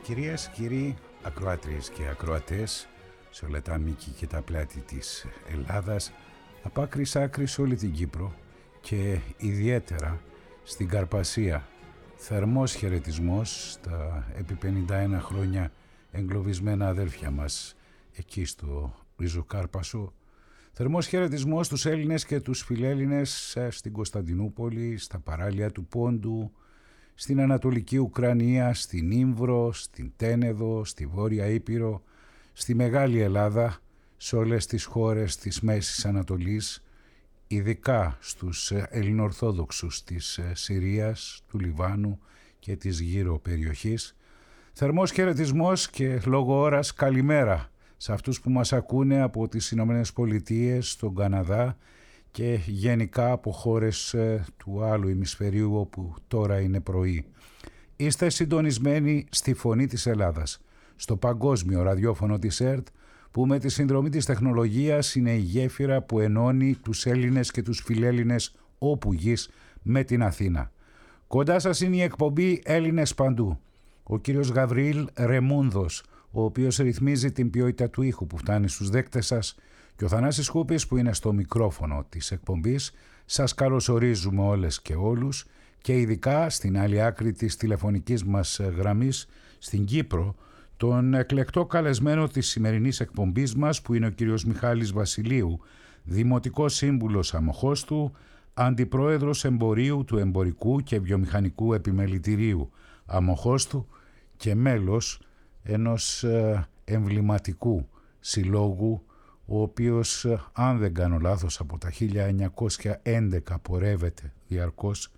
Κυρίες, κύριοι, ακροάτριες και ακροατές σε όλα τα μήκη και τα πλάτη της Ελλάδας, από άκρη σ' άκρη σε όλη την Κύπρο και ιδιαίτερα στην Καρπασία, θερμός χαιρετισμός στα επί 51 χρόνια εγκλωβισμένα αδέλφια μας εκεί στο Ριζοκάρπασο. Θερμός χαιρετισμός στους Έλληνες και τους φιλέλληνες στην Κωνσταντινούπολη, στα παράλια του Πόντου, στην Ανατολική Ουκρανία, στην Ήμβρο, στην Τένεδο, στη Βόρεια Ήπειρο, στη Μεγάλη Ελλάδα, σε όλες τις χώρες της Μέσης Ανατολής, ειδικά στους Ελληνοορθόδοξους της Συρίας, του Λιβάνου και της γύρω περιοχής. Θερμός χαιρετισμός και λόγω ώρας καλημέρα σε αυτούς που μας ακούνε από τις Ηνωμένες Πολιτείες, τον Καναδά και γενικά από χώρες του άλλου ημισφαιρίου όπου τώρα είναι πρωί. Είστε συντονισμένοι στη Φωνή της Ελλάδας, στο παγκόσμιο ραδιόφωνο της ΕΡΤ, που με τη συνδρομή της τεχνολογίας είναι η γέφυρα που ενώνει τους Έλληνες και τους φιλέλληνες όπου γης με την Αθήνα. Κοντά σας είναι η εκπομπή Έλληνες Παντού. Ο κύριος Γαβριήλ Ρεμούνδος, ο οποίος ρυθμίζει την ποιότητα του ήχου που φτάνει στους δέκτες σας, και ο Θανάσης Χούπης που είναι στο μικρόφωνο της εκπομπής. Σας καλωσορίζουμε όλες και όλους και ειδικά στην άλλη άκρη της τηλεφωνικής μας γραμμής στην Κύπρο τον εκλεκτό καλεσμένο της σημερινής εκπομπής μας που είναι ο κύριος Μιχάλης Βασιλείου, Δημοτικός Σύμβουλος Αμοχώστου, Αντιπρόεδρος Εμπορίου του Εμπορικού και Βιομηχανικού Επιμελητηρίου Αμοχώστου και μέλος ενός εμβληματικού συλλόγου, ο οποίος, αν δεν κάνω λάθος, από τα 1911 πορεύεται διαρκώς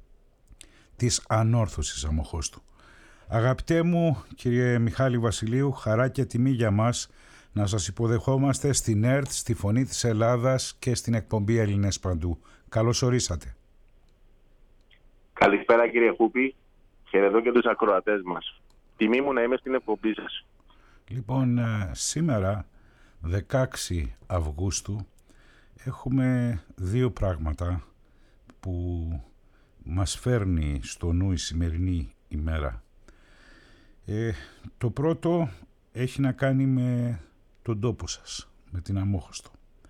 της ανόρθωσης Αμοχώστου. Αγαπητέ μου κύριε Μιχάλη Βασιλείου, χαρά και τιμή για μας να σας υποδεχόμαστε στην ΕΡΤ, στη Φωνή της Ελλάδας και στην εκπομπή Έλληνες Παντού. Καλώς ορίσατε. Καλησπέρα κύριε Χούπη, χαιρετώ και τους ακροατές μας. Τιμή μου να είμαι στην εκπομπή σας. Λοιπόν, σήμερα 16 Αυγούστου έχουμε δύο πράγματα που μας φέρνει στο νου η σημερινή ημέρα. Το πρώτο έχει να κάνει με τον τόπο σας, με την Αμόχωστο.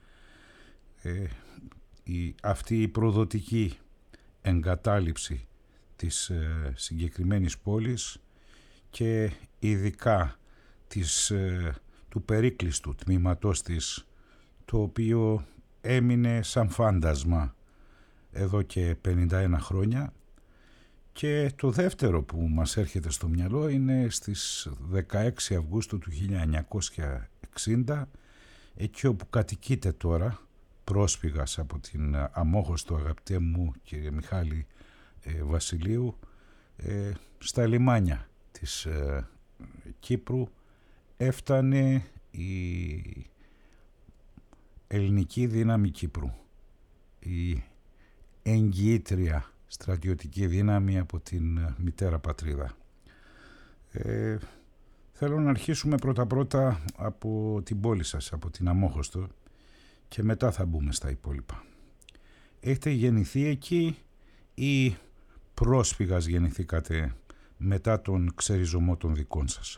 Αυτή η προδοτική εγκατάλειψη της συγκεκριμένης πόλης και ειδικά του περίκλειστου τμήματός της, το οποίο έμεινε σαν φάντασμα εδώ και 51 χρόνια. Και το δεύτερο που μας έρχεται στο μυαλό είναι στις 16 Αυγούστου του 1960, εκεί όπου κατοικείται τώρα, πρόσφυγας από την Αμόχωστο, αγαπητέ μου κύριε Μιχάλη Βασιλείου, στα λιμάνια της Κύπρου έφτανε η ελληνική δύναμη Κύπρου, η εγγυήτρια στρατιωτική δύναμη από την μητέρα πατρίδα. Θέλω να αρχίσουμε πρώτα από την πόλη σας, από την Αμόχωστο, και μετά θα μπούμε στα υπόλοιπα. Έχετε γεννηθεί εκεί ή πρόσφυγας γεννηθήκατε μετά τον ξεριζωμό των δικών σας?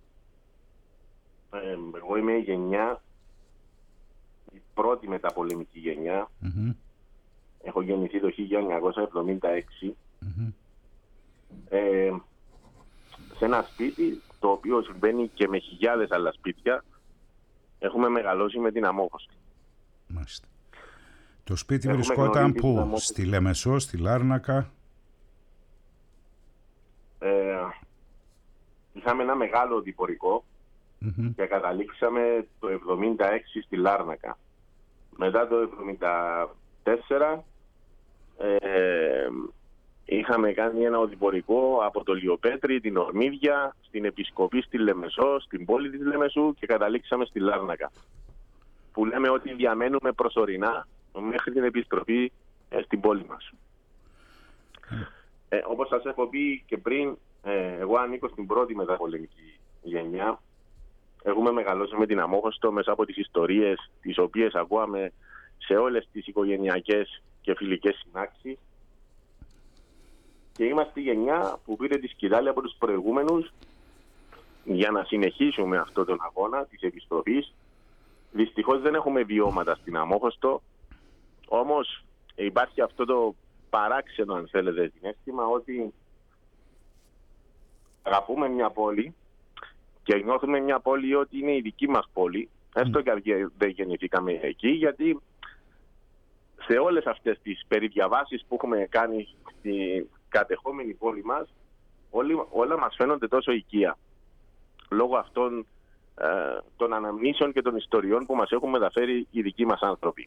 Εγώ είμαι η γενιά, η πρώτη μεταπολεμική γενιά. Mm-hmm. Έχω γεννηθεί το 1976 σε ένα σπίτι το οποίο συμβαίνει και με χιλιάδες άλλα σπίτια. Έχουμε μεγαλώσει με την Αμόχωστο. Μάλιστα. Το σπίτι βρισκόταν πού? Στη Λεμεσό, στη Λάρνακα? Είχαμε ένα μεγάλο διπορικό και καταλήξαμε το 1976 στη Λάρνακα. Μετά το 1974 είχαμε κάνει ένα οδηπορικό από το Λιοπέτρι, την Ορμίδια, στην Επισκοπή στη Λεμεσό, στην πόλη της Λεμεσού, και καταλήξαμε στη Λάρνακα, που λέμε ότι διαμένουμε προσωρινά μέχρι την επιστροφή στην πόλη μας. Όπως σας έχω πει και πριν, εγώ ανήκω στην πρώτη μεταπολεμική γενιά. Έχουμε μεγαλώσει με την Αμόχωστο μέσα από τις ιστορίες τις οποίες ακούαμε σε όλες τις οικογενειακές και φιλικές συνάξεις, και είμαστε η γενιά που πήρε τη σκητάλη από τους προηγούμενους για να συνεχίσουμε αυτόν τον αγώνα της επιστροφής. Δυστυχώς δεν έχουμε βιώματα στην Αμμόχωστο, όμως υπάρχει αυτό το παράξενο, αν θέλετε, συναίσθημα ότι αγαπούμε μια πόλη και νιώθουμε μια πόλη ότι είναι η δική μας πόλη, έστω και δεν γεννηθήκαμε εκεί, γιατί σε όλες αυτές τις περιδιαβάσεις που έχουμε κάνει στην κατεχόμενη πόλη μας, όλα μας φαίνονται τόσο οικεία. Λόγω αυτών των αναμνήσεων και των ιστοριών που μας έχουν μεταφέρει οι δικοί μας άνθρωποι.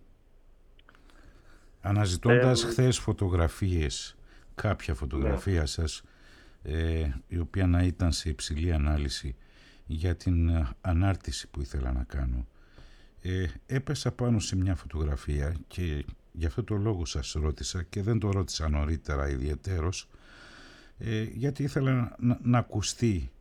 Αναζητώντας χθες φωτογραφίες, κάποια φωτογραφία σας, η οποία να ήταν σε υψηλή ανάλυση για την ανάρτηση που ήθελα να κάνω, έπεσα πάνω σε μια φωτογραφία και γι' αυτό το λόγο σας ρώτησα και δεν το ρώτησα νωρίτερα ιδιαιτέρως, γιατί ήθελα να ακουστεί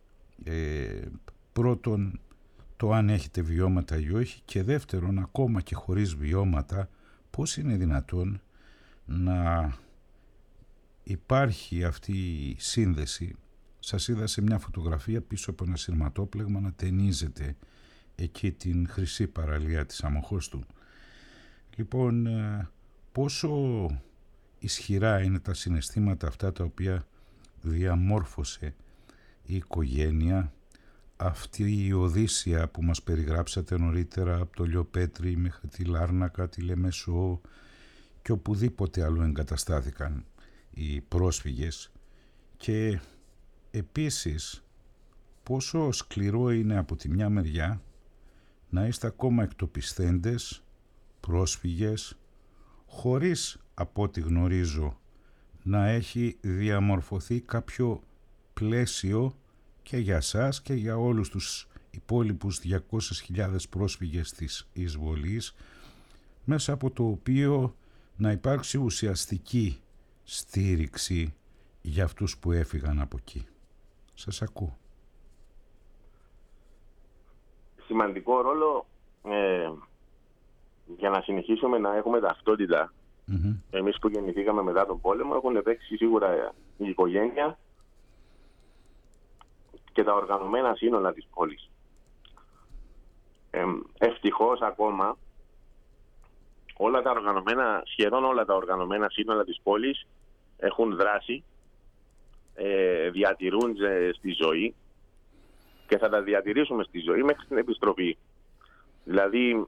πρώτον το αν έχετε βιώματα ή όχι, και δεύτερον, ακόμα και χωρίς βιώματα, πώς είναι δυνατόν να υπάρχει αυτή η σύνδεση. Σας είδα σε μια φωτογραφία πίσω από ένα σειρματόπλεγμα να ταινίζετε εκεί την χρυσή παραλία της Αμμοχώστου. Λοιπόν, πόσο ισχυρά είναι τα συναισθήματα αυτά τα οποία διαμόρφωσε η οικογένεια, αυτή η Οδύσσια που μας περιγράψατε νωρίτερα από το Λιοπέτρι μέχρι τη Λάρνακα, τη Λεμεσό και οπουδήποτε αλλού εγκαταστάθηκαν οι πρόσφυγες, και επίσης πόσο σκληρό είναι από τη μια μεριά να είστε ακόμα εκτοπισθέντες, πρόσφυγες, χωρίς, από ό,τι γνωρίζω, να έχει διαμορφωθεί κάποιο πλαίσιο και για σας και για όλους τους υπόλοιπους 200.000 πρόσφυγες της εισβολής, μέσα από το οποίο να υπάρξει ουσιαστική στήριξη για αυτούς που έφυγαν από εκεί. Σας ακούω. Σημαντικό ρόλο για να συνεχίσουμε να έχουμε ταυτότητα. Εμείς που γεννηθήκαμε μετά τον πόλεμο, έχουν παίξει σίγουρα η οικογένεια και τα οργανωμένα σύνολα της πόλης. Ευτυχώς ακόμα σχεδόν όλα τα οργανωμένα σύνολα της πόλης έχουν δράσει, διατηρούν στη ζωή και θα τα διατηρήσουμε στη ζωή μέχρι την επιστροφή. Δηλαδή,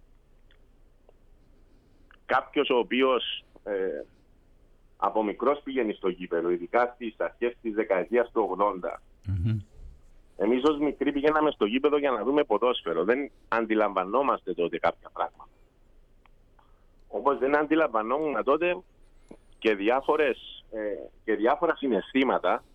κάποιος ο οποίος από μικρός πηγαίνει στο γήπεδο, ειδικά στις αρχές της δεκαετίας του 80, εμείς ως μικροί πηγαίναμε στο γήπεδο για να δούμε ποδόσφαιρο. Δεν αντιλαμβανόμαστε τότε κάποια πράγματα. Όπως δεν αντιλαμβανόμουν τότε και διάφορα συναισθήματα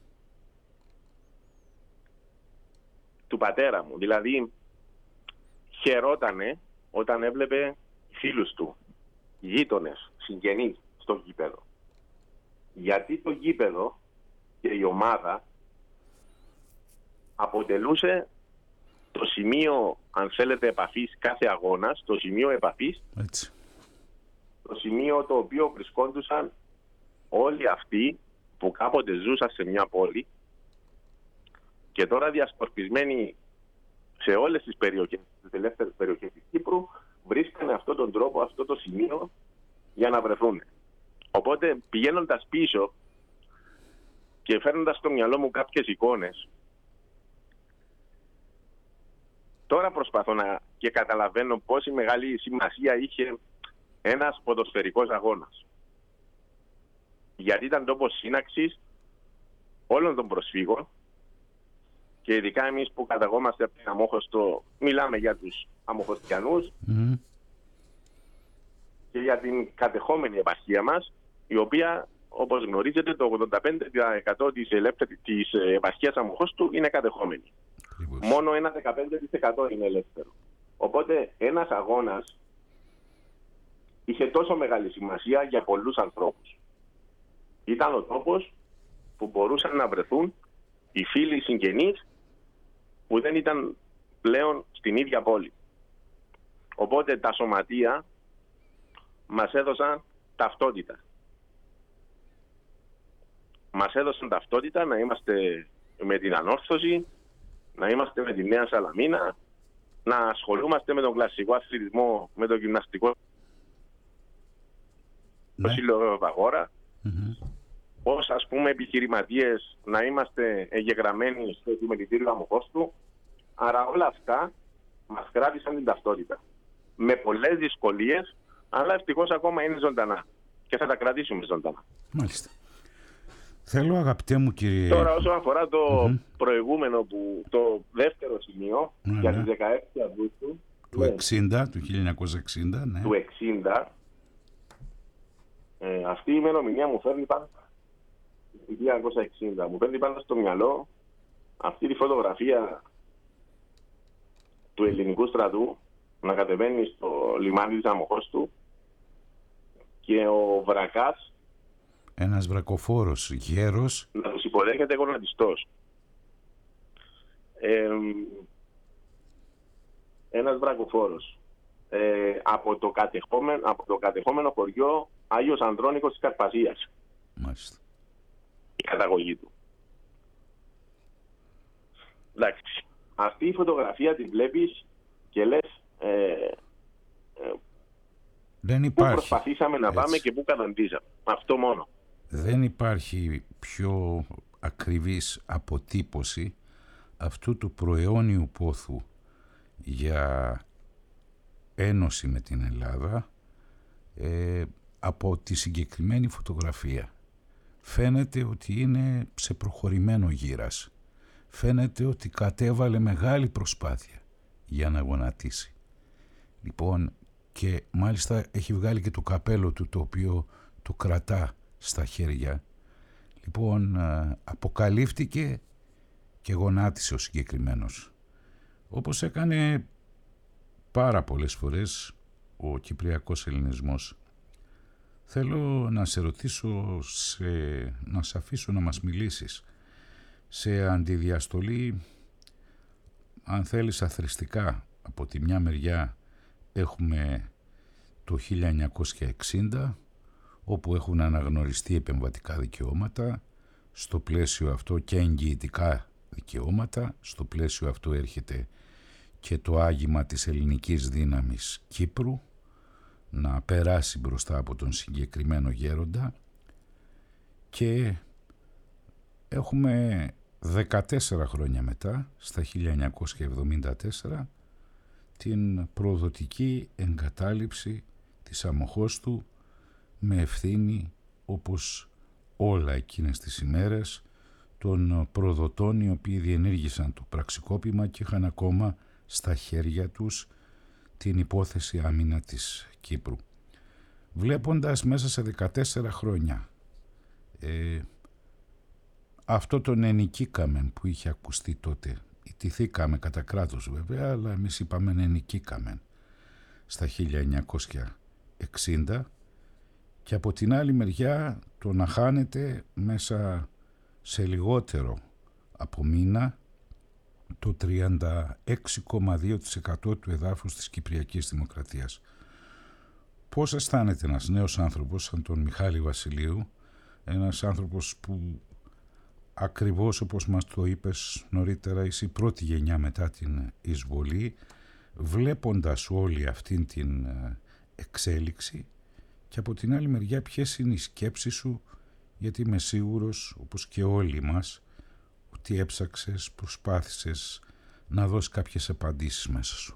του πατέρα μου. Δηλαδή, χαιρότανε όταν έβλεπε φίλους του, γείτονες, συγγενείς στο γήπεδο. Γιατί το γήπεδο και η ομάδα αποτελούσε το σημείο, αν θέλετε, επαφής κάθε αγώνας, το σημείο επαφής, έτσι, το σημείο το οποίο βρισκόντουσαν όλοι αυτοί που κάποτε ζούσαν σε μια πόλη και τώρα διασκορπισμένοι σε όλες τις περιοχές, τις ελεύθερες περιοχές της Κύπρου, βρίσκανε αυτόν τον τρόπο, αυτό το σημείο για να βρεθούν. Οπότε, πηγαίνοντας πίσω και φέρνοντας στο μυαλό μου κάποιες εικόνες, τώρα προσπαθώ και καταλαβαίνω πόση μεγάλη σημασία είχε ένας ποδοσφαιρικός αγώνας. Γιατί ήταν τόπος σύναξης όλων των προσφύγων και ειδικά εμείς που καταγόμαστε από την Αμμόχωστο, μιλάμε για τους Αμμοχωστιανούς και για την κατεχόμενη επαρχία μας, η οποία, όπως γνωρίζετε, το 85% της επαρχίας Αμμοχώστου είναι κατεχόμενη. Μόνο ένα 15% είναι ελεύθερο. Οπότε ένας αγώνας είχε τόσο μεγάλη σημασία για πολλούς ανθρώπους. Ήταν ο τόπος που μπορούσαν να βρεθούν οι φίλοι συγγενείς που δεν ήταν πλέον στην ίδια πόλη. Οπότε τα σωματεία μας έδωσαν ταυτότητα. Μας έδωσαν ταυτότητα να είμαστε με την ανόρθωση, να είμαστε με τη Νέα Σαλαμίνα, να ασχολούμαστε με τον κλασικό αθλητισμό, με το γυμναστικό, το σύλλογο Βαγόρα. Ως ας πούμε επιχειρηματίες να είμαστε εγγεγραμμένοι στο επιμελητήριο Αμοχώστου. Άρα όλα αυτά μας κράτησαν την ταυτότητα. Με πολλές δυσκολίες, αλλά ευτυχώς ακόμα είναι ζωντανά. Και θα τα κρατήσουμε ζωντανά. Μάλιστα. Θέλω, αγαπητέ μου κύριε... Τώρα όσον αφορά το προηγούμενο, το δεύτερο σημείο, για τις 16 Αυγούστου... Του 60, του 1960, ναι. Του 60, αυτή η ημερομηνία μου φέρνει πάντα... 1960. Μου φέρνει πάντα στο μυαλό αυτή τη φωτογραφία του ελληνικού στρατού να κατεβαίνει στο λιμάνι της Αμοχώστου και ο Βρακάς, ένας βρακοφόρος γέρος, να τους υποδέχεται γονατιστός. Ένας βρακοφόρος από το κατεχόμενο χωριό Άγιος Ανδρώνικος της Καρπασίας. Μάλιστα. Η καταγωγή του. Εντάξει. Αυτή η φωτογραφία τη βλέπεις και λες δεν υπάρχει. Πού προσπαθήσαμε να πάμε και πού καταντήσαμε. Αυτό μόνο. Δεν υπάρχει πιο ακριβής αποτύπωση αυτού του προαιώνιου πόθου για ένωση με την Ελλάδα από τη συγκεκριμένη φωτογραφία. Φαίνεται ότι είναι σε προχωρημένο γύρας. Φαίνεται ότι κατέβαλε μεγάλη προσπάθεια για να γονατίσει. Λοιπόν, και μάλιστα έχει βγάλει και το καπέλο του, το οποίο το κρατά στα χέρια. Λοιπόν, αποκαλύφθηκε και γονάτισε ο συγκεκριμένος. Όπως έκανε πάρα πολλές φορές ο κυπριακός ελληνισμός. Θέλω να σε ρωτήσω, να σε αφήσω να μας μιλήσεις σε αντιδιαστολή, αν θέλεις αθρηστικά. Από τη μια μεριά έχουμε το 1960, όπου έχουν αναγνωριστεί επεμβατικά δικαιώματα, στο πλαίσιο αυτό και εγγυητικά δικαιώματα, στο πλαίσιο αυτό έρχεται και το άγημα της ελληνικής δύναμης Κύπρου να περάσει μπροστά από τον συγκεκριμένο γέροντα, και έχουμε 14 χρόνια μετά, στα 1974, την προδοτική εγκατάλειψη της Αμοχώστου με ευθύνη, όπως όλα εκείνες τις ημέρες, των προδοτών οι οποίοι διενήργησαν το πραξικόπημα και είχαν ακόμα στα χέρια τους την υπόθεση άμυνα της Κύπρου. Βλέποντας μέσα σε 14 χρόνια αυτό τον ενοικήκαμεν που είχε ακουστεί τότε, ιτηθήκαμε κατά κράτος βέβαια, αλλά εμείς είπαμε ενοικήκαμεν στα 1960, και από την άλλη μεριά το να χάνεται μέσα σε λιγότερο από μήνα το 36,2% του εδάφους της Κυπριακής Δημοκρατίας. Πώς αισθάνεται ένας νέος άνθρωπος σαν τον Μιχάλη Βασιλείου, ένας άνθρωπος που ακριβώς όπως μας το είπες νωρίτερα, είσαι η πρώτη γενιά μετά την εισβολή, βλέποντας όλη αυτήν την εξέλιξη, και από την άλλη μεριά ποιες είναι οι σκέψεις σου, γιατί είμαι σίγουρος, όπως και όλοι μας, ότι έψαξες, προσπάθησες να δώσεις κάποιες απαντήσεις μέσα σου.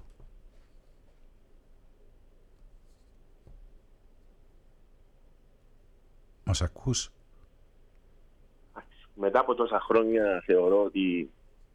Μας ακούς? Μετά από τόσα χρόνια θεωρώ ότι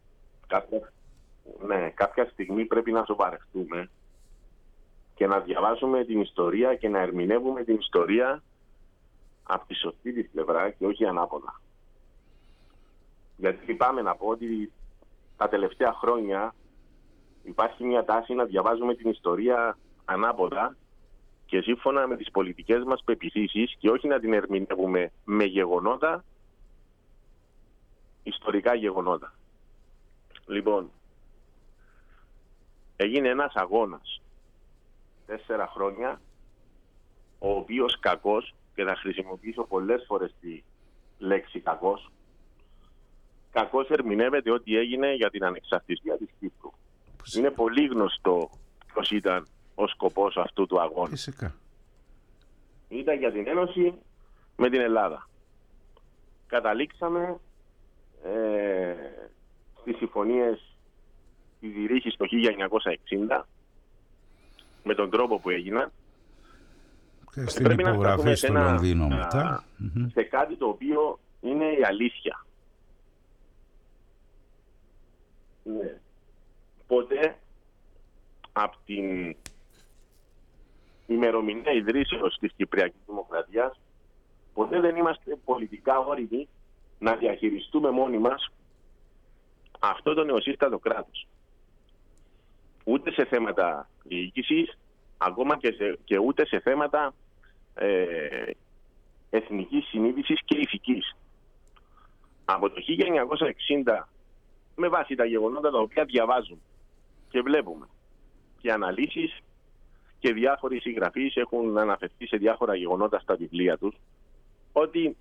κάποια στιγμή πρέπει να σοβαρευτούμε και να διαβάσουμε την ιστορία και να ερμηνεύουμε την ιστορία από τη σωστή της πλευρά και όχι ανάποδα. Γιατί πάμε να πω ότι τα τελευταία χρόνια υπάρχει μια τάση να διαβάζουμε την ιστορία ανάποδα και σύμφωνα με τις πολιτικές μας πεποιθήσεις και όχι να την ερμηνεύουμε με γεγονότα, ιστορικά γεγονότα. Λοιπόν, έγινε ένας αγώνας 4 χρόνια, ο οποίος κακός, και θα χρησιμοποιήσω πολλές φορές τη λέξη κακός, κακώς ερμηνεύεται ό,τι έγινε για την ανεξαρτησία της Κύπρου. Είναι πολύ γνωστό ποιος ήταν ο σκοπός αυτού του αγώνα. Φυσικά. Ήταν για την ένωση με την Ελλάδα. Καταλήξαμε στις συμφωνίες της Ζηρίχης το 1960 με τον τρόπο που έγιναν. Και στην υπογραφή στο Λονδίνο μετά. Σε κάτι το οποίο είναι η αλήθεια. Ναι. Ποτέ από την ημερομηνία ιδρύσεως της Κυπριακής Δημοκρατίας ποτέ δεν είμαστε πολιτικά όριμοι να διαχειριστούμε μόνοι μας αυτό το νεοσύστατο κράτος. Ούτε σε θέματα διοίκησης, ακόμα και ούτε σε θέματα εθνικής συνείδησης και ηθικής. Από το 1960, με βάση τα γεγονότα τα οποία διαβάζουμε και βλέπουμε και αναλύσεις και διάφοροι συγγραφείς έχουν αναφερθεί σε διάφορα γεγονότα στα βιβλία τους, ότι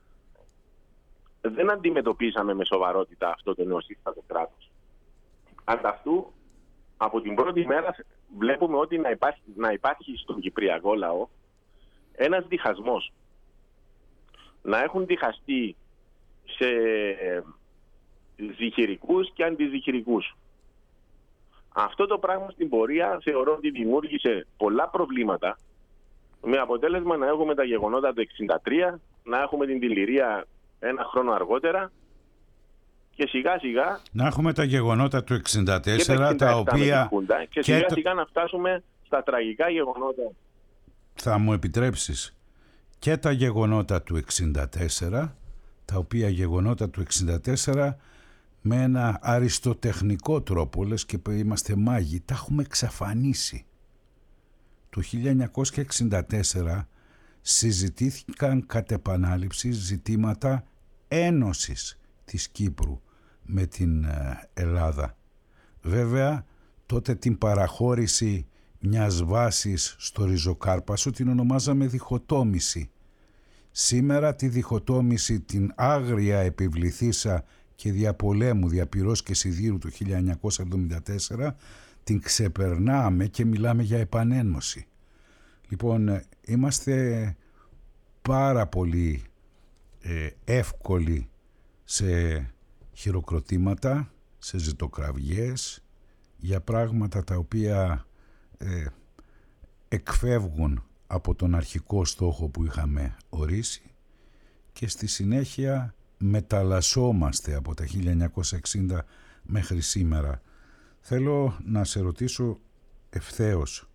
δεν αντιμετωπίσαμε με σοβαρότητα αυτό το νεοσύστατο κράτος. Ανταυτού, από την πρώτη μέρα βλέπουμε ότι να υπάρχει στον κυπριακό λαό ένας διχασμός. Να έχουν διχαστεί σε ζυχηρικούς και αντιζυχηρικούς. Αυτό το πράγμα στην πορεία θεωρώ ότι δημιούργησε πολλά προβλήματα, με αποτέλεσμα να έχουμε τα γεγονότα του 1963, να έχουμε την τηληρία ένα χρόνο αργότερα και σιγά σιγά να έχουμε τα γεγονότα του 1964 τα οποία και σιγά σιγά να φτάσουμε στα τραγικά γεγονότα. Θα μου επιτρέψεις, και τα γεγονότα του 1964, τα οποία γεγονότα του 1964 με ένα αριστοτεχνικό τρόπο, λες και είμαστε μάγοι, τα έχουμε εξαφανίσει. Το 1964 συζητήθηκαν κατ' επανάληψη ζητήματα ένωσης της Κύπρου με την Ελλάδα. Βέβαια, τότε την παραχώρηση μιας βάσης στο ριζοκάρπασο την ονομάζαμε διχοτόμηση. Σήμερα τη διχοτόμηση την άγρια επιβληθήσα και διαπολέμου, διαπυρός και σιδήρου του 1974 την ξεπερνάμε και μιλάμε για επανένωση. Λοιπόν, είμαστε πάρα πολύ εύκολοι σε χειροκροτήματα, σε ζητοκραυγές, για πράγματα τα οποία εκφεύγουν από τον αρχικό στόχο που είχαμε ορίσει και στη συνέχεια μεταλλασσόμαστε από τα 1960 μέχρι σήμερα. Θέλω να σε ρωτήσω ευθέως.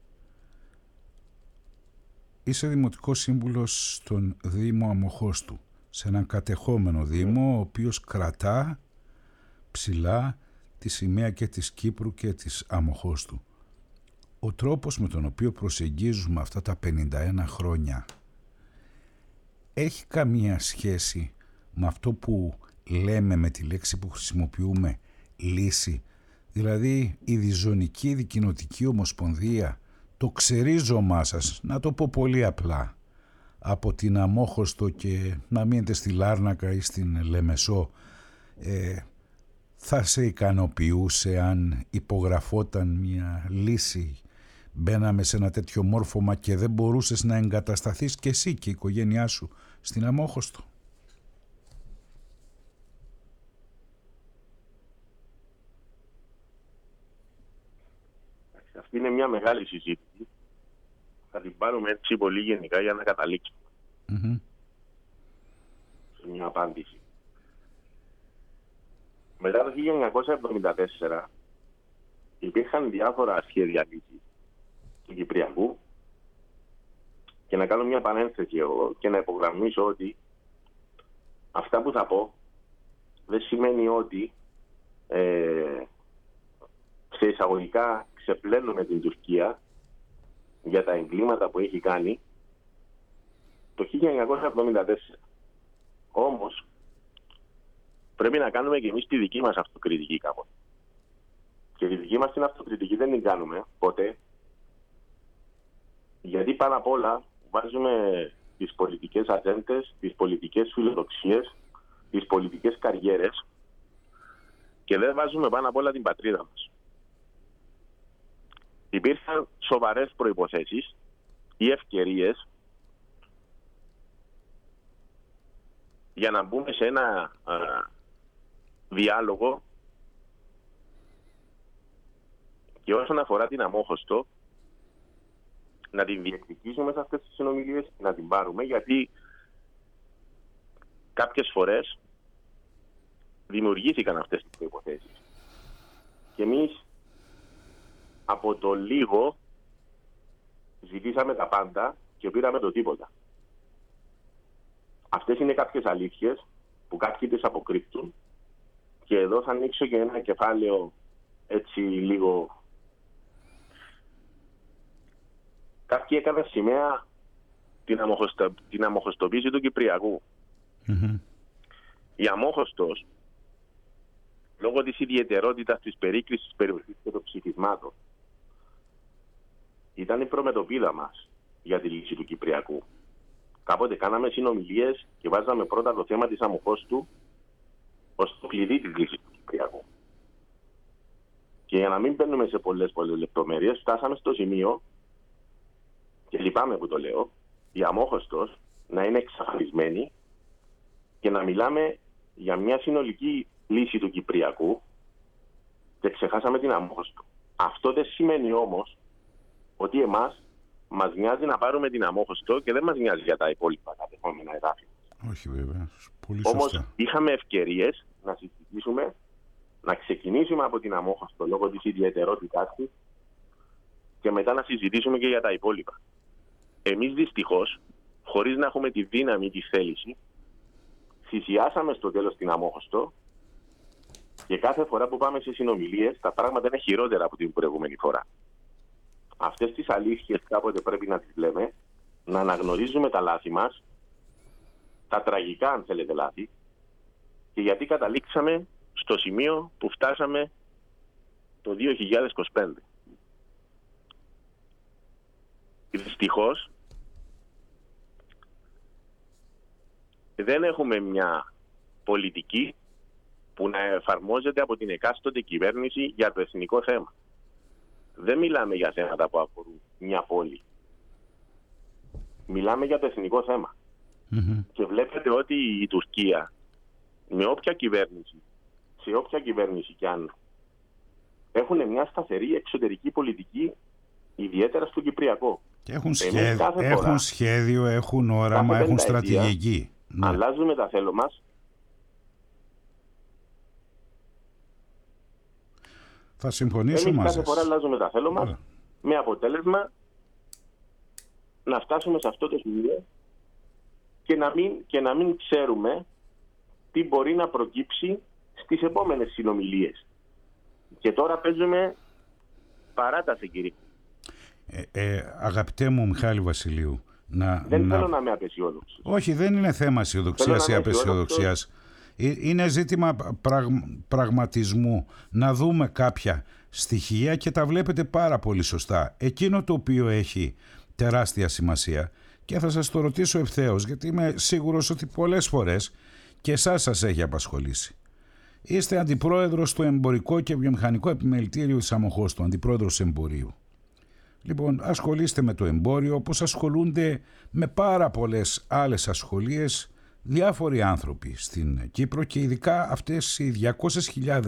Είσαι δημοτικός σύμβουλος στον Δήμο Αμοχώστου, σε έναν κατεχόμενο Δήμο, ο οποίος κρατά ψηλά τη σημαία και της Κύπρου και της Αμοχώστου. Ο τρόπος με τον οποίο προσεγγίζουμε αυτά τα 51 χρόνια έχει καμία σχέση με αυτό που λέμε με τη λέξη που χρησιμοποιούμε, λύση? Δηλαδή η διζωνική δικοινοτική ομοσπονδία, το ξερίζωμά σας, να το πω πολύ απλά, από την Αμόχωστο και να μείνετε στη Λάρνακα ή στην Λεμεσό, θα σε ικανοποιούσε αν υπογραφόταν μια λύση, μπαίναμε σε ένα τέτοιο μόρφωμα και δεν μπορούσες να εγκατασταθείς και εσύ και η οικογένειά σου στην Αμόχωστο? Αυτή είναι μια μεγάλη συζήτηση. Θα την πάρουμε έτσι πολύ γενικά για να καταλήξουμε σε μια απάντηση. Μετά το 1974 υπήρχαν διάφορα σχέδια λύσης του Κυπριακού και να κάνω μια παρένθεση εγώ και να υπογραμμίσω ότι αυτά που θα πω δεν σημαίνει ότι σε εισαγωγικά ξεπλένουμε την Τουρκία για τα εγκλήματα που έχει κάνει το 1974. Όμως πρέπει να κάνουμε και εμείς τη δική μας αυτοκριτική κάποτε. Και τη δική μας την αυτοκριτική δεν την κάνουμε ποτέ, γιατί πάνω απ' όλα βάζουμε τις πολιτικές ατζέντες, τις πολιτικές φιλοδοξίες, τις πολιτικές καριέρες Και δεν βάζουμε πάνω απ' όλα την πατρίδα μας. Υπήρχαν σοβαρές προϋποθέσεις ή ευκαιρίες για να μπούμε σε ένα διάλογο και όσον αφορά την Αμόχωστο να την διεκδικήσουμε σε αυτές τις συνομιλίες και να την πάρουμε, γιατί κάποιες φορές δημιουργήθηκαν αυτές τις προϋποθέσεις. Και εμείς από το λίγο ζητήσαμε τα πάντα και πήραμε το τίποτα. Αυτές είναι κάποιες αλήθειες που κάποιοι τις αποκρύπτουν και εδώ θα ανοίξω και ένα κεφάλαιο έτσι λίγο. Κάποιοι έκαναν σημαία την αμοχωστοποίηση του Κυπριακού. Mm-hmm. Η Αμόχωστος, λόγω της ιδιαιτερότητας της περίκρισης της περιοχής και των ψηφισμάτων, ήταν η προμετωπίδα μας για τη λύση του Κυπριακού. Κάποτε κάναμε συνομιλίες και βάζαμε πρώτα το θέμα της Αμοχώστου ως το κλειδί της λύσης του Κυπριακού. Και για να μην μπαίνουμε σε πολλές λεπτομέρειες, φτάσαμε στο σημείο, και λυπάμαι που το λέω, η Αμόχωστος να είναι εξαφανισμένη και να μιλάμε για μια συνολική λύση του Κυπριακού και ξεχάσαμε την Αμόχωστο. Αυτό δεν σημαίνει όμως ότι εμάς μας νοιάζει να πάρουμε την Αμόχωστο και δεν μας νοιάζει για τα υπόλοιπα κατεχόμενα εδάφια. Όχι βέβαια, πολύ σωστά. Όμως είχαμε ευκαιρίες να συζητήσουμε, να ξεκινήσουμε από την Αμόχωστο λόγω της ιδιαιτερότητάς της και μετά να συζητήσουμε και για τα υπόλοιπα. Εμείς δυστυχώς, χωρίς να έχουμε τη δύναμη, τη θέληση, θυσιάσαμε στο τέλος την Αμόχωστο και κάθε φορά που πάμε σε συνομιλίες τα πράγματα είναι χειρότερα από την προηγούμενη φορά. Αυτές τις αλήθειες κάποτε πρέπει να τις λέμε, να αναγνωρίζουμε τα λάθη μας, τα τραγικά αν θέλετε λάθη, και γιατί καταλήξαμε στο σημείο που φτάσαμε το 2025. Δυστυχώς δεν έχουμε μια πολιτική που να εφαρμόζεται από την εκάστοτε κυβέρνηση για το εθνικό θέμα. Δεν μιλάμε για θέματα που αφορούν μια πόλη. Μιλάμε για το εθνικό θέμα. Mm-hmm. Και βλέπετε ότι η Τουρκία, με όποια κυβέρνηση, σε όποια κυβέρνηση κι αν, έχουν μια σταθερή εξωτερική πολιτική, ιδιαίτερα στο Κυπριακό. Και έχουν σχέδιο, έχουν όραμα, έχουν στρατηγική. Ναι. Αλλάζουμε τα θέλω μας. Θα συμφωνήσω μαζί σας. Κάθε φορά αλλάζουμε τα θέλω μας, με αποτέλεσμα να φτάσουμε σε αυτό το σημείο και να μην ξέρουμε τι μπορεί να προκύψει στις επόμενες συνομιλίες. Και τώρα παίζουμε παράταση, κύριε. Αγαπητέ μου Μιχάλη Βασιλείου, δεν θέλω να είμαι απεσιόδοξος. Όχι, δεν είναι θέμα αισιοδοξίας ή απεσιοδοξίας. Είναι ζήτημα πραγματισμού. Να δούμε κάποια στοιχεία και τα βλέπετε πάρα πολύ σωστά. Εκείνο το οποίο έχει τεράστια σημασία, και θα σας το ρωτήσω ευθέως, γιατί είμαι σίγουρος ότι πολλές φορές και εσάς σας έχει απασχολήσει. Είστε αντιπρόεδρος στο Εμπορικό και Βιομηχανικό Επιμελητήριο της Αμοχώστου, αντιπρόεδρος εμπορίου. Λοιπόν, ασχολείστε με το εμπόριο όπως ασχολούνται με πάρα πολλές άλλες ασχολίες διάφοροι άνθρωποι στην Κύπρο, και ειδικά αυτές οι 200.000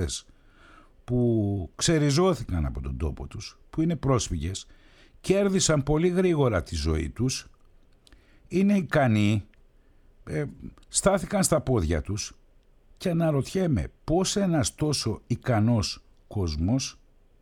που ξεριζώθηκαν από τον τόπο τους, που είναι πρόσφυγες, κέρδισαν πολύ γρήγορα τη ζωή τους, είναι ικανοί, στάθηκαν στα πόδια τους, και αναρωτιέμαι πώς ένας τόσο ικανός κόσμος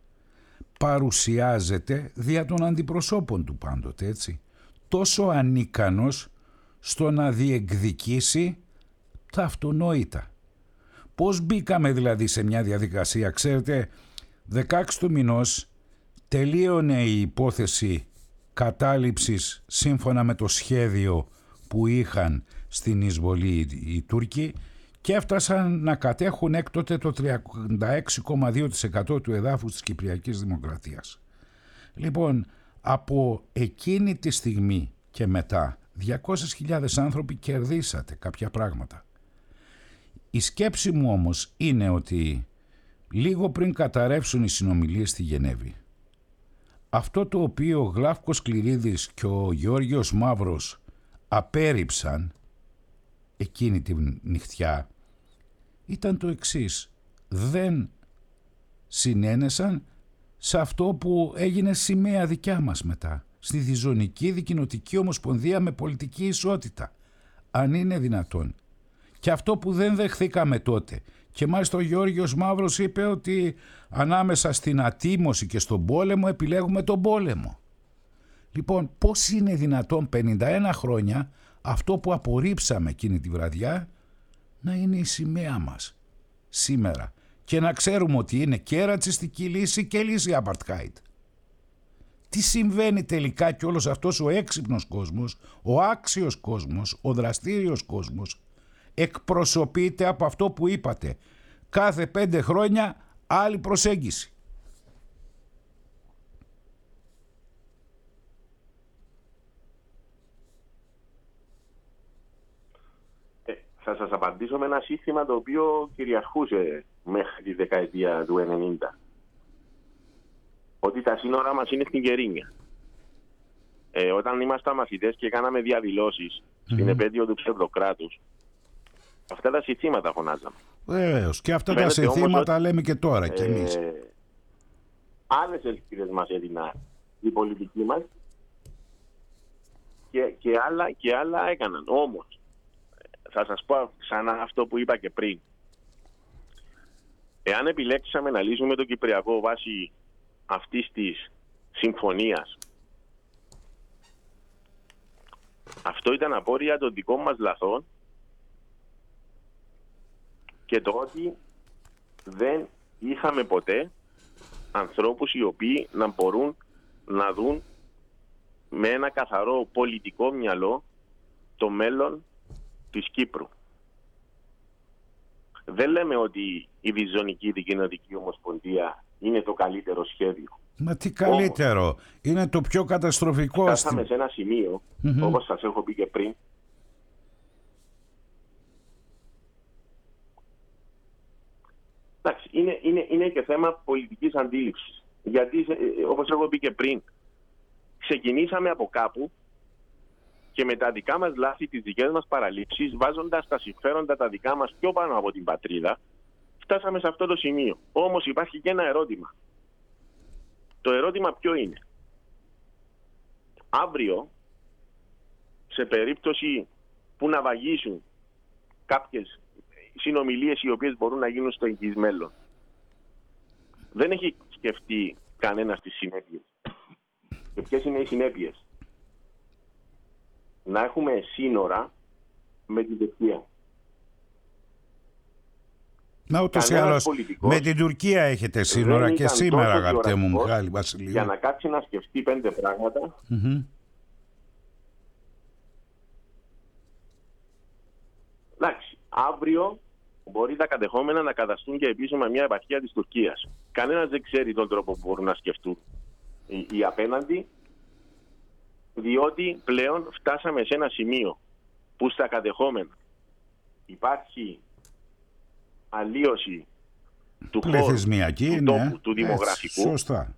παρουσιάζεται δια των αντιπροσώπων του πάντοτε, έτσι, τόσο ανίκανος στο να διεκδικήσει τα αυτονόητα. Πώς μπήκαμε δηλαδή σε μια διαδικασία, ξέρετε, 16 του μηνός τελείωνε η υπόθεση κατάληψης σύμφωνα με το σχέδιο που είχαν στην εισβολή οι Τούρκοι και έφτασαν να κατέχουν έκτοτε το 36,2% του εδάφους της Κυπριακής Δημοκρατίας. Λοιπόν, από εκείνη τη στιγμή και μετά 200.000 άνθρωποι κερδίσατε κάποια πράγματα. Η σκέψη μου όμως είναι ότι λίγο πριν καταρρεύσουν οι συνομιλίες στη Γενέβη. Αυτό το οποίο ο Γλάφκος Κληρίδης και ο Γεώργιος Μαύρος απέρριψαν εκείνη τη νυχτιά ήταν το εξής. Δεν συνένεσαν σε αυτό που έγινε σημαία δικιά μας μετά, στη Διζωνική Δικοινοτική Ομοσπονδία με πολιτική ισότητα. Αν είναι δυνατόν. Και αυτό που δεν δεχθήκαμε τότε. Και μάλιστα ο Γεώργιος Μαύρος είπε ότι ανάμεσα στην ατίμωση και στον πόλεμο επιλέγουμε τον πόλεμο. Λοιπόν, πώς είναι δυνατόν 51 χρόνια αυτό που απορρίψαμε εκείνη τη βραδιά να είναι η σημαία μας σήμερα και να ξέρουμε ότι είναι και ρατσιστική λύση και λύση apartheid. Τι συμβαίνει τελικά και όλος αυτός ο έξυπνος κόσμος, ο άξιος κόσμος, ο δραστήριος κόσμος εκπροσωπείται από αυτό που είπατε. Κάθε 5 χρόνια άλλη προσέγγιση. Θα σας απαντήσω με ένα σύστημα το οποίο κυριαρχούσε μέχρι τη δεκαετία του 90. Ότι τα σύνορα μας είναι στην Κερίνια. Όταν ήμασταν μαθητές και κάναμε διαδηλώσεις στην επέτειο του ψευδοκράτους, αυτά τα συστήματα φωνάζαμε. Βεβαίως, και αυτά τα συνθήματα λέμε και τώρα κι εμείς. Άλλες ελπίδες μας έδιναν η πολιτική μας και άλλα έκαναν. Όμως, θα σας πω ξανά αυτό που είπα και πριν. Εάν επιλέξαμε να λύσουμε το Κυπριακό βάσει αυτής της συμφωνίας, αυτό ήταν απόρρια των δικών μας λαθών και το ότι δεν είχαμε ποτέ ανθρώπους οι οποίοι να μπορούν να δουν με ένα καθαρό πολιτικό μυαλό το μέλλον της Κύπρου. Δεν λέμε ότι η Διζωνική Δικοινοτική Ομοσπονδία είναι το καλύτερο σχέδιο. Μα τι καλύτερο, όμως, είναι το πιο καταστροφικό. Φτάσαμε σε ένα σημείο, όπως σας έχω πει και πριν, εντάξει, είναι και θέμα πολιτικής αντίληψης. Γιατί, όπως έχω πει και πριν, ξεκινήσαμε από κάπου και με τα δικά μας λάθη, τις δικές μας παραλήψεις, βάζοντας τα συμφέροντα τα δικά μας πιο πάνω από την πατρίδα, φτάσαμε σε αυτό το σημείο. Όμως υπάρχει και ένα ερώτημα. Το ερώτημα ποιο είναι? Αύριο, σε περίπτωση που να βαγίσουν κάποιες συνομιλίες οι οποίες μπορούν να γίνουν στο εγγύς μέλλον, δεν έχει σκεφτεί κανένας τις συνέπειες. Και ποιες είναι οι συνέπειες? Να έχουμε σύνορα με την Τουρκία. Να ούτως ή άλλως με την Τουρκία έχετε σύνορα και σήμερα, αγαπητέ μου Μιχάλη Βασιλείου. Για να κάτσει να σκεφτεί 5 πράγματα. Εντάξει, αύριο μπορεί τα κατεχόμενα να καταστούν και επίσημα μια επαρχία της Τουρκίας. Κανένας δεν ξέρει τον τρόπο που μπορούν να σκεφτούν οι απέναντι, διότι πλέον φτάσαμε σε ένα σημείο που στα κατεχόμενα υπάρχει αλλίωση του χώρου, του τόπου, του δημογραφικού. Σωστά.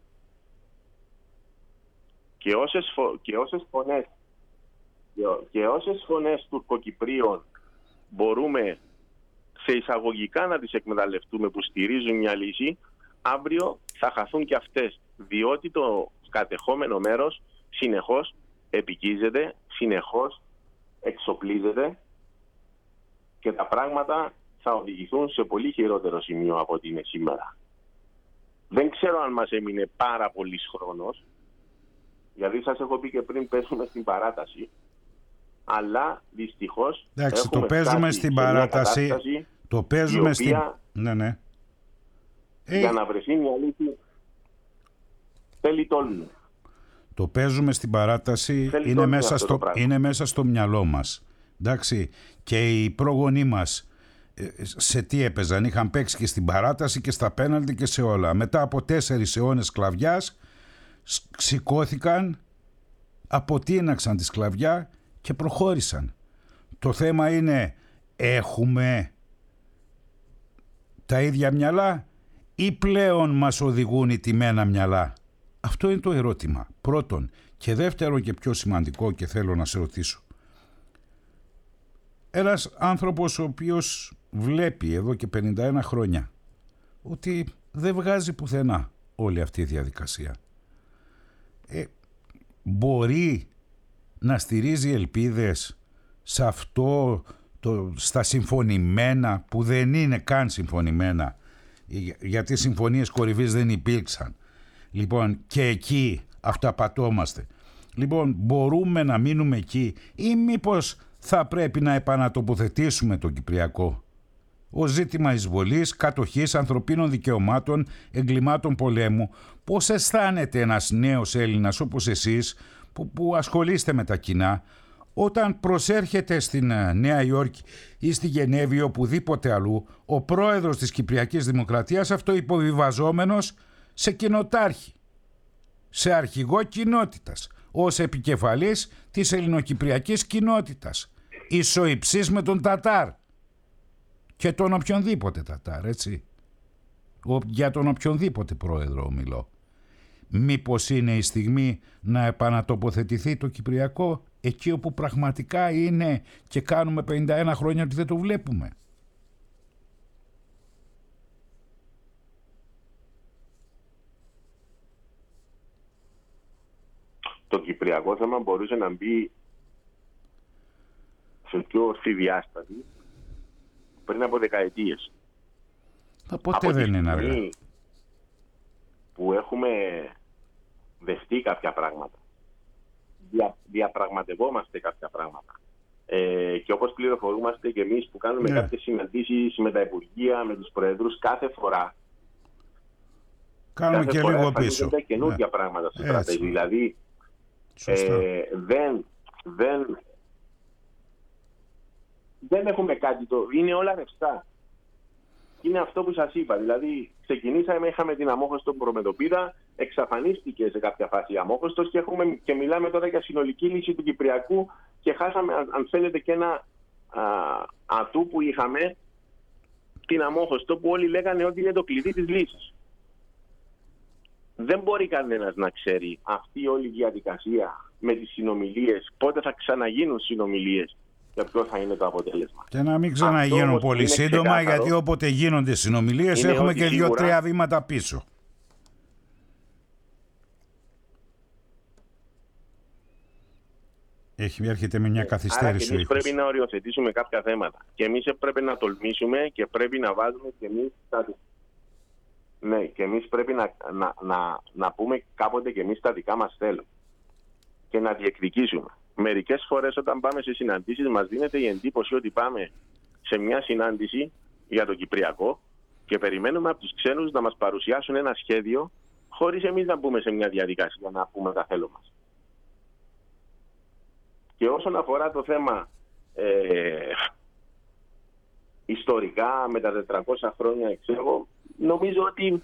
Και όσες φωνές τουρκοκυπρίων μπορούμε σε εισαγωγικά να τις εκμεταλλευτούμε που στηρίζουν μια λύση, αύριο θα χαθούν και αυτές, διότι το κατεχόμενο μέρος συνεχώς επικίζεται, συνεχώς εξοπλίζεται και τα πράγματα θα οδηγηθούν σε πολύ χειρότερο σημείο από ό,τι είναι σήμερα. Δεν ξέρω αν μας έμεινε πάρα πολύς χρόνος, γιατί σας έχω πει και πριν πέσουμε στην παράταση, αλλά δυστυχώς το παίζουμε στην παράταση, το παίζουμε στην... Ναι. Για να βρεθεί μια λύση θέλει τόλμη. Το παίζουμε στην παράταση, είναι μέσα στο μυαλό μας. Εντάξει, και οι πρόγονοί μας σε τι έπαιζαν? Είχαν παίξει και στην παράταση και στα πέναλτι και σε όλα. Μετά από 4 αιώνες σκλαβιάς σηκώθηκαν, αποτείναξαν τη σκλαβιά και προχώρησαν. Το θέμα είναι, έχουμε τα ίδια μυαλά ή πλέον μας οδηγούν οι τιμένα μυαλά? Αυτό είναι το ερώτημα. Πρώτον. Και δεύτερο και πιο σημαντικό, και θέλω να σε ρωτήσω. Ένας άνθρωπος ο οποίος βλέπει εδώ και 51 χρόνια ότι δεν βγάζει πουθενά όλη αυτή η διαδικασία, μπορεί να στηρίζει ελπίδες σε αυτό, στα συμφωνημένα που δεν είναι καν συμφωνημένα, γιατί συμφωνίες κορυφής δεν υπήρξαν. Λοιπόν, και εκεί αυταπατώμαστε. Λοιπόν, μπορούμε να μείνουμε εκεί ή μήπως θα πρέπει να επανατοποθετήσουμε το Κυπριακό ως ζήτημα εισβολής, κατοχής, ανθρωπίνων δικαιωμάτων, εγκλημάτων πολέμου? Πώς αισθάνεται ένας νέος Έλληνας όπως εσείς που ασχολείστε με τα κοινά, όταν προσέρχεται στην Νέα Υόρκη ή στη Γενέβη ή οπουδήποτε αλλού ο πρόεδρος της Κυπριακής Δημοκρατίας αυτοϋποβιβαζόμενος σε κοινοτάρχη, σε αρχηγό κοινότητας, ως επικεφαλής της ελληνοκυπριακής κοινότητας, ισοϊψής με τον Τατάρ και τον οποιονδήποτε Τατάρ, έτσι, για τον οποιονδήποτε πρόεδρο μιλώ. Μήπως είναι η στιγμή να επανατοποθετηθεί το Κυπριακό εκεί όπου πραγματικά είναι και κάνουμε 51 χρόνια ότι δεν το βλέπουμε? Το Κυπριακό θέμα μπορούσε να μπει σε πιο ορθή διάσταση πριν από δεκαετίες. Ποτέ δεν είναι αργά. Που έχουμε δεχτεί κάποια πράγματα, διαπραγματευόμαστε κάποια πράγματα, και όπως πληροφορούμαστε και εμείς που κάνουμε κάποιες συναντήσεις με τα Υπουργεία, με τους Προεδρούς, κάθε φορά κάνουμε και λίγο πίσω καινούργια πράγματα στο τραπέζι. Δηλαδή δεν έχουμε κάτι, είναι όλα ρευστά. Είναι αυτό που σας είπα, δηλαδή ξεκινήσαμε, είχαμε την Αμόχωστο Προμετωπίδα, εξαφανίστηκε σε κάποια φάση η Αμόχωστος και μιλάμε τώρα για συνολική λύση του Κυπριακού και χάσαμε, αν θέλετε, και ένα ατού που είχαμε, την Αμόχωστο, που όλοι λέγανε ότι είναι το κλειδί της λύσης. Δεν μπορεί κανένας να ξέρει αυτή όλη η διαδικασία με τις συνομιλίες, πότε θα ξαναγίνουν συνομιλίες και ποιο θα είναι το αποτέλεσμα. Και να μην ξαναγίνουν πολύ σύντομα, γιατί όποτε γίνονται συνομιλίες έχουμε και 2-3 βήματα πίσω. Έρχεται με μια καθυστέρηση. Άρα και εμείς πρέπει να οριοθετήσουμε κάποια θέματα. Και εμείς πρέπει να τολμήσουμε και πρέπει να βάζουμε και εμείς και εμείς πρέπει να πούμε κάποτε και εμείς τα δικά μας θέλω και να διεκδικήσουμε. Μερικές φορές όταν πάμε σε συναντήσεις μας δίνεται η εντύπωση ότι πάμε σε μια συνάντηση για το Κυπριακό και περιμένουμε από τους ξένους να μας παρουσιάσουν ένα σχέδιο χωρίς εμείς να μπούμε σε μια διαδικασία να πούμε τα θέλω μας. Και όσον αφορά το θέμα ιστορικά με τα 400 χρόνια, ξέρω, νομίζω ότι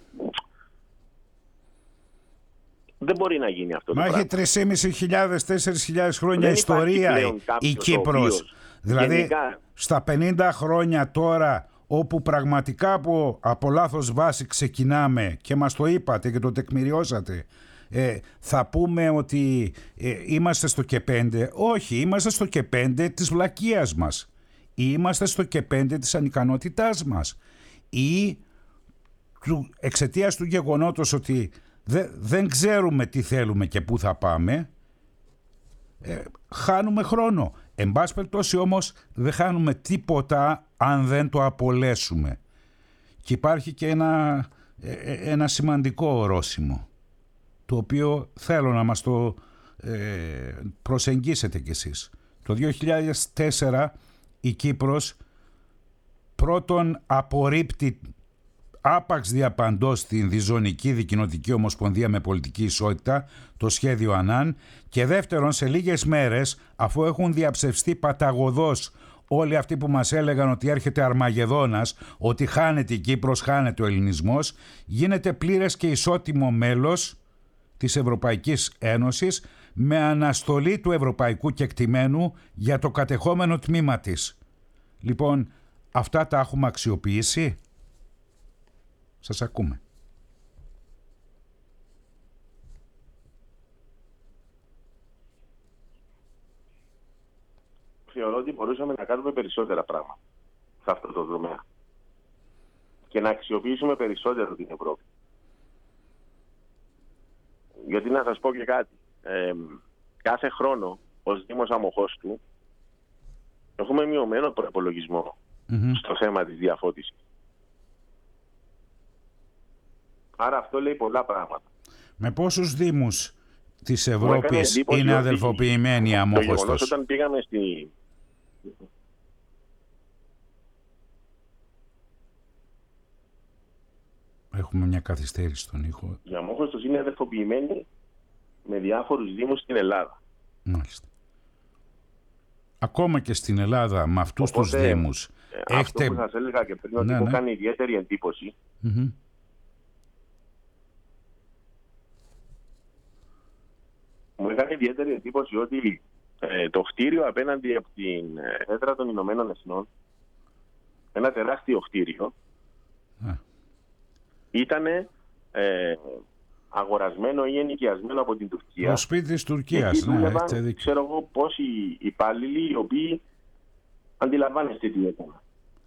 δεν μπορεί να γίνει αυτό. Μα έχει 3.500-4.000 χρόνια ιστορία η Κύπρος. Δηλαδή γενικά, στα 50 χρόνια τώρα, όπου πραγματικά από λάθος βάση ξεκινάμε και μας το είπατε και το τεκμηριώσατε, θα πούμε ότι είμαστε στο ΚΕ5. Όχι, είμαστε στο ΚΕ5 της βλακείας μας, ή είμαστε στο ΚΕ5 της ανικανότητάς μας, ή εξαιτίας του γεγονότος ότι δεν ξέρουμε τι θέλουμε και πού θα πάμε, χάνουμε χρόνο. Εν πάση περιπτώσει όμως δεν χάνουμε τίποτα αν δεν το απολέσουμε. Και υπάρχει και ένα σημαντικό ορόσημο, το οποίο θέλω να μας το προσεγγίσετε κι εσείς. Το 2004 η Κύπρος πρώτον απορρίπτει άπαξ διαπαντός στην διζωνική δικοινοτική ομοσπονδία με πολιτική ισότητα, το σχέδιο Ανάν, και δεύτερον σε λίγες μέρες, αφού έχουν διαψευστεί παταγωδώς όλοι αυτοί που μας έλεγαν ότι έρχεται Αρμαγεδόνας, ότι χάνεται η Κύπρος, χάνεται ο ελληνισμός, γίνεται πλήρες και ισότιμο μέλος της Ευρωπαϊκής Ένωσης με αναστολή του ευρωπαϊκού κεκτημένου για το κατεχόμενο τμήμα της. Λοιπόν, αυτά τα έχουμε αξιοποιήσει. Σας ακούμε. Θεωρώ ότι μπορούσαμε να κάνουμε περισσότερα πράγματα σε αυτό το τομέα και να αξιοποιήσουμε περισσότερο την Ευρώπη. Γιατί να σας πω και κάτι. Κάθε χρόνο ως Δήμος Αμοχώστου έχουμε μειωμένο προϋπολογισμό στο θέμα της διαφώτισης. Άρα αυτό λέει πολλά πράγματα. Με πόσους δήμους της Ευρώπης είναι αδελφοποιημένη η Αμόχωστος? Το γεγονός όταν πήγαμε στη... Έχουμε μια καθυστέρηση στον ήχο. Η Αμόχωστος είναι αδελφοποιημένη με διάφορους δήμους στην Ελλάδα. Μάλιστα. Ακόμα και στην Ελλάδα με αυτούς τους δήμους αυτό έχετε... που σας έλεγα και πριν, ότι μου κάνει ιδιαίτερη εντύπωση, μου έκανε ιδιαίτερη εντύπωση ότι το κτίριο απέναντι από την έδρα των Ηνωμένων Εθνών, ένα τεράστιο κτίριο, ήταν αγορασμένο ή ενοικιασμένο από την Τουρκία. Το σπίτι της Τουρκίας, ναι, έχετε δίκιο. Ξέρω εγώ πόσοι υπάλληλοι οι οποίοι αντιλαμβάνεστε τι έκανα.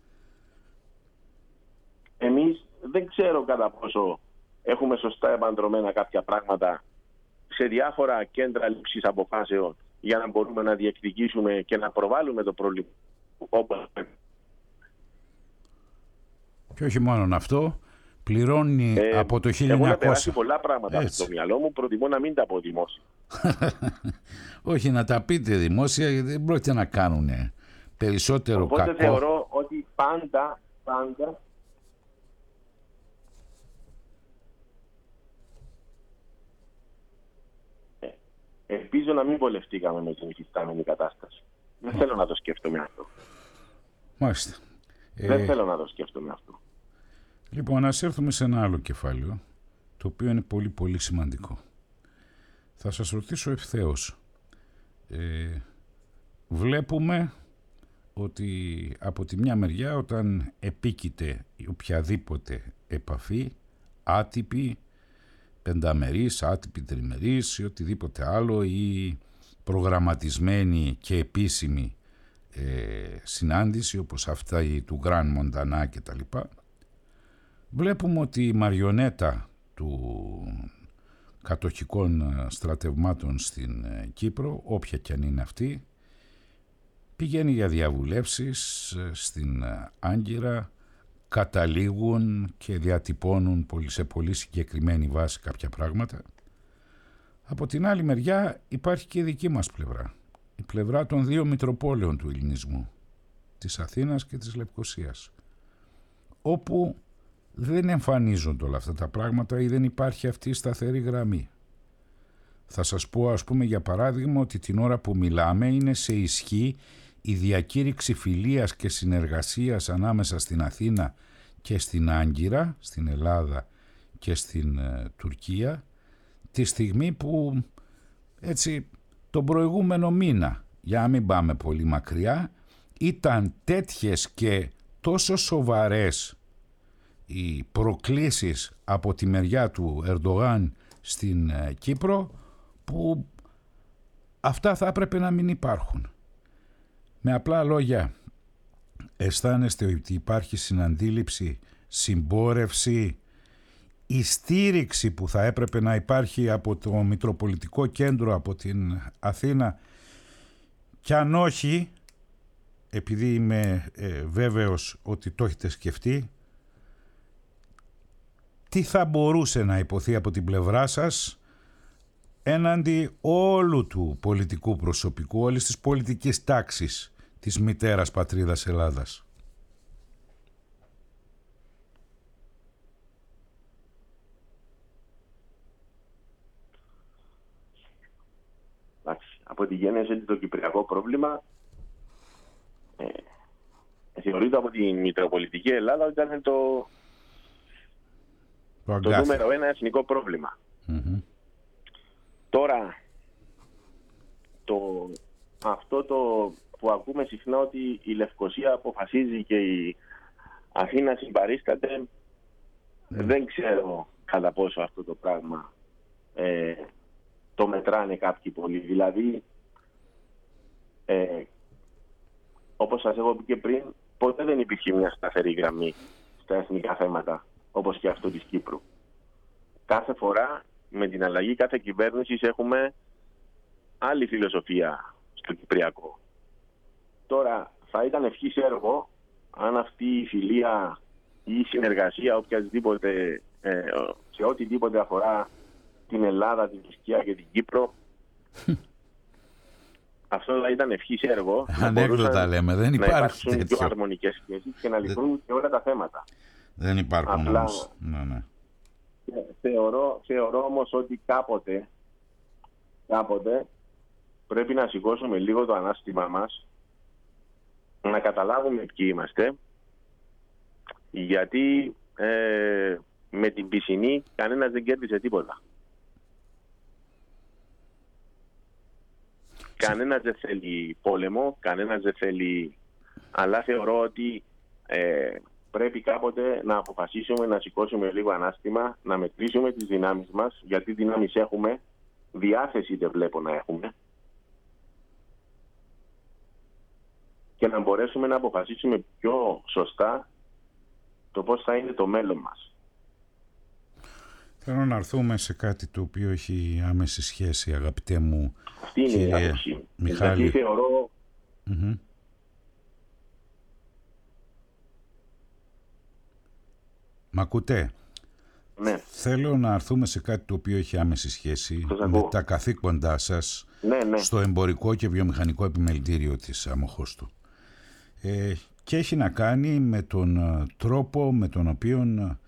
Εμείς δεν ξέρω κατά πόσο έχουμε σωστά επαντρωμένα κάποια πράγματα σε διάφορα κέντρα λήψης αποφάσεων για να μπορούμε να διεκδικήσουμε και να προβάλλουμε το πρόβλημα. Και όχι μόνο αυτό, πληρώνει από το 1900. Έχουν περάσει πολλά πράγματα στο μυαλό μου, προτιμώ να μην τα πω δημόσια. Όχι, να τα πείτε δημόσια, γιατί δεν πρόκειται να κάνουν περισσότερο οπότε κακό. Οπότε θεωρώ ότι πάντα ελπίζω να μην βολευτήκαμε με την υφιστάμενη κατάσταση. Δεν θέλω να το σκέφτομαι αυτό. Μάλιστα. Δεν θέλω να το σκέφτομαι αυτό. Λοιπόν, ας έρθουμε σε ένα άλλο κεφάλαιο, το οποίο είναι πολύ πολύ σημαντικό. Θα σας ρωτήσω ευθέως. Βλέπουμε ότι από τη μια μεριά, όταν επίκειται οποιαδήποτε επαφή, άτυπη, πενταμερής, άτυπη, τριμερής ή οτιδήποτε άλλο, ή προγραμματισμένη και επίσημη συνάντηση όπως αυτά του Γκραν Μοντανά και τα λοιπά, βλέπουμε ότι η μαριονέτα του κατοχικών στρατευμάτων στην Κύπρο, όποια και αν είναι αυτή, πηγαίνει για διαβουλεύσεις στην Άγκυρα, καταλήγουν και διατυπώνουν σε πολύ συγκεκριμένη βάση κάποια πράγματα. Από την άλλη μεριά υπάρχει και η δική μας πλευρά, η πλευρά των δύο μητροπόλεων του ελληνισμού, της Αθήνας και της Λευκωσίας, όπου δεν εμφανίζονται όλα αυτά τα πράγματα ή δεν υπάρχει αυτή η σταθερή γραμμή. Θα σας πω, ας πούμε, για παράδειγμα, ότι την ώρα που μιλάμε είναι σε ισχύ η διακήρυξη φιλίας και συνεργασίας ανάμεσα στην Αθήνα και στην Άγκυρα, στην Ελλάδα και στην Τουρκία, τη στιγμή που έτσι τον προηγούμενο μήνα, για να μην πάμε πολύ μακριά, ήταν τέτοιες και τόσο σοβαρές οι προκλήσεις από τη μεριά του Ερντογάν στην Κύπρο, που αυτά θα έπρεπε να μην υπάρχουν. Με απλά λόγια, αισθάνεστε ότι υπάρχει συναντήληψη, συμπόρευση, η στήριξη που θα έπρεπε να υπάρχει από το Μητροπολιτικό Κέντρο, από την Αθήνα, κι αν όχι, επειδή είμαι βέβαιος ότι το έχετε σκεφτεί, τι θα μπορούσε να υποθεί από την πλευρά σας έναντι όλου του πολιτικού προσωπικού, όλης της πολιτικής τάξης της μητέρας πατρίδας Ελλάδας? Από τη γέννηση το κυπριακό πρόβλημα θεωρείται από την Μητροπολιτική Ελλάδα ότι ήταν το νούμερο ένα εθνικό πρόβλημα. Τώρα, αυτό που ακούμε συχνά, ότι η Λευκωσία αποφασίζει και η Αθήνα συμπαρίσταται, Δεν ξέρω κατά πόσο αυτό το πράγμα το μετράνε κάποιοι πολλοί. Δηλαδή, όπως σας έχω πει και πριν, ποτέ δεν υπήρχε μια σταθερή γραμμή στα εθνικά θέματα, όπως και αυτό της Κύπρου. Κάθε φορά, με την αλλαγή κάθε κυβέρνησης, έχουμε άλλη φιλοσοφία στο Κυπριακό. Τώρα, θα ήταν ευχής έργο αν αυτή η φιλία ή η συνεργασία οποιασδήποτε, σε οτιδήποτε αφορά την Ελλάδα, την Τουρκία και την Κύπρο, αυτό θα ήταν ευχής έργο. Ανέκδοτα λέμε, δεν υπάρχει υπάρξουν τέτοιο. πιο αρμονικές σχέσεις και να λυθούν και όλα τα θέματα. Δεν υπάρχουν. Απλά, όμως. Ναι. Θεωρώ όμως ότι κάποτε πρέπει να σηκώσουμε λίγο το ανάστημά μας, να καταλάβουμε ποιοι είμαστε, γιατί με την πισινή κανένας δεν κέρδισε τίποτα. Κανένας δεν θέλει πόλεμο, κανένας δεν θέλει... Αλλά θεωρώ ότι πρέπει κάποτε να αποφασίσουμε να σηκώσουμε λίγο ανάστημα, να μετρήσουμε τις δυνάμεις μας, γιατί δυνάμεις έχουμε, διάθεση δεν βλέπω να έχουμε, και να μπορέσουμε να αποφασίσουμε πιο σωστά το πώς θα είναι το μέλλον μας. Θέλω να έρθουμε σε κάτι το οποίο έχει άμεση σχέση, αγαπητέ μου. Αυτή είναι η άποψη. Μιχάλη. Γιατί θεωρώ... Μ' ακούτε? Ναι. Θέλω να έρθουμε σε κάτι το οποίο έχει άμεση σχέση με τα καθήκοντά σας στο εμπορικό και βιομηχανικό επιμελητήριο της Αμοχώστου. Και έχει να κάνει με τον τρόπο με τον οποίο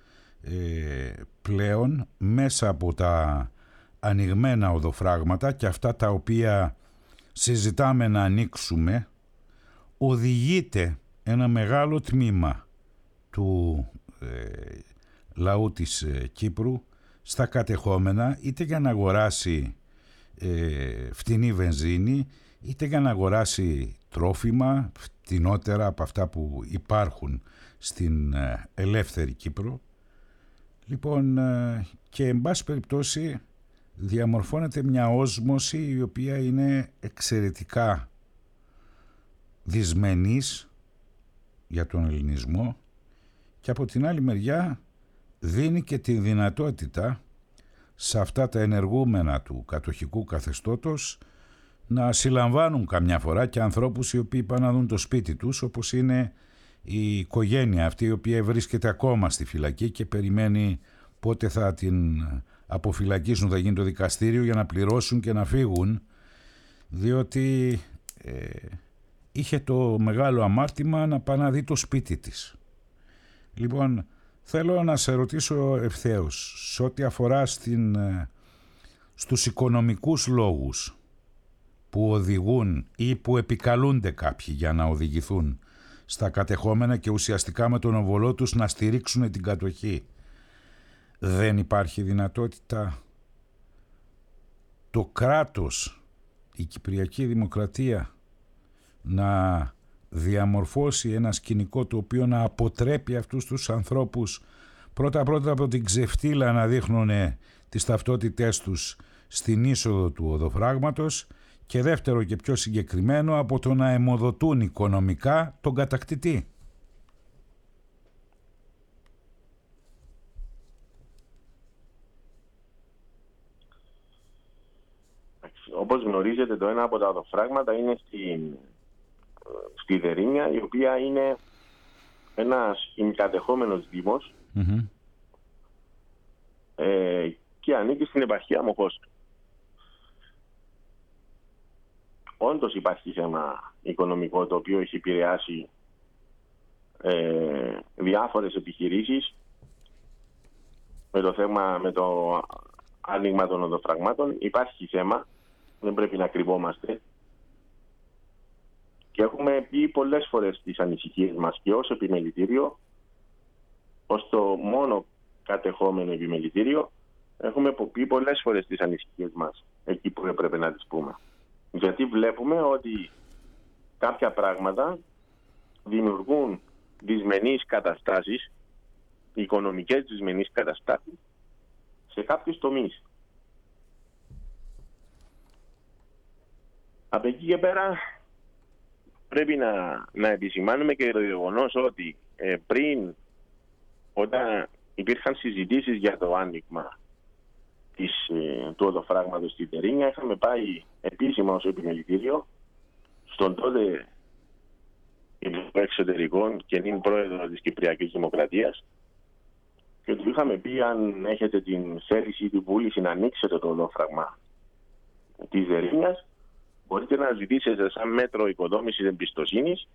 πλέον μέσα από τα ανοιγμένα οδοφράγματα και αυτά τα οποία συζητάμε να ανοίξουμε, οδηγείται ένα μεγάλο τμήμα του λαού της Κύπρου στα κατεχόμενα, είτε για να αγοράσει φτηνή βενζίνη, είτε για να αγοράσει τρόφιμα φτηνότερα από αυτά που υπάρχουν στην ελεύθερη Κύπρο. Λοιπόν, και εν πάση περιπτώσει διαμορφώνεται μια όσμωση η οποία είναι εξαιρετικά δυσμενής για τον ελληνισμό, και από την άλλη μεριά δίνει και τη δυνατότητα σε αυτά τα ενεργούμενα του κατοχικού καθεστώτος να συλλαμβάνουν καμιά φορά και ανθρώπους οι οποίοι πάνε να δουν το σπίτι τους, όπως είναι η οικογένεια αυτή η οποία βρίσκεται ακόμα στη φυλακή και περιμένει πότε θα την αποφυλακίσουν, θα γίνει το δικαστήριο για να πληρώσουν και να φύγουν, διότι είχε το μεγάλο αμάρτημα να πάει να δει το σπίτι της. Λοιπόν, θέλω να σε ρωτήσω ευθέως, σε ό,τι αφορά στους οικονομικούς λόγους που οδηγούν ή που επικαλούνται κάποιοι για να οδηγηθούν στα κατεχόμενα και ουσιαστικά με τον οβολό τους να στηρίξουν την κατοχή, δεν υπάρχει δυνατότητα το κράτος, η Κυπριακή Δημοκρατία, να διαμορφώσει ένα σκηνικό το οποίο να αποτρέπει αυτούς τους ανθρώπους πρώτα από την ξεφτύλα να δείχνουν τις ταυτότητές τους στην είσοδο του οδοφράγματος, και δεύτερο και πιο συγκεκριμένο από το να αιμοδοτούν οικονομικά τον κατακτητή? Όπως γνωρίζετε, το ένα από τα οδοφράγματα είναι στη Δερίνια, η οποία είναι ένας ημικατεχόμενος δήμος και ανήκει στην επαρχία Αμοχώστου. Όντως υπάρχει θέμα οικονομικό το οποίο έχει επηρεάσει διάφορες επιχειρήσεις με το άνοιγμα των οδοφραγμάτων. Υπάρχει θέμα, δεν πρέπει να κρυβόμαστε, και έχουμε πει πολλές φορές τις ανησυχίες μας και ως επιμελητήριο, ως το μόνο κατεχόμενο επιμελητήριο, έχουμε πει πολλές φορές τις ανησυχίες μας εκεί που έπρεπε να τις πούμε. Γιατί βλέπουμε ότι κάποια πράγματα δημιουργούν δυσμενείς καταστάσεις οικονομικές δυσμενείς καταστάσεις σε κάποιους τομείς. Από εκεί και πέρα πρέπει να επισημάνουμε και το γεγονός ότι πριν, όταν υπήρχαν συζητήσεις για το άνοιγμα του οδοφράγματος στη Τερίνια, είχαμε πάει επίσημα ως επιμελητήριο στον τότε Υπουργό Εξωτερικών και νυν πρόεδρο της Κυπριακής Δημοκρατίας και του είχαμε πει, αν έχετε την θέληση ή την βούληση να ανοίξετε το οδόφραγμα της Τερίνιας, μπορείτε να ζητήσετε σαν μέτρο οικοδόμησης εμπιστοσύνης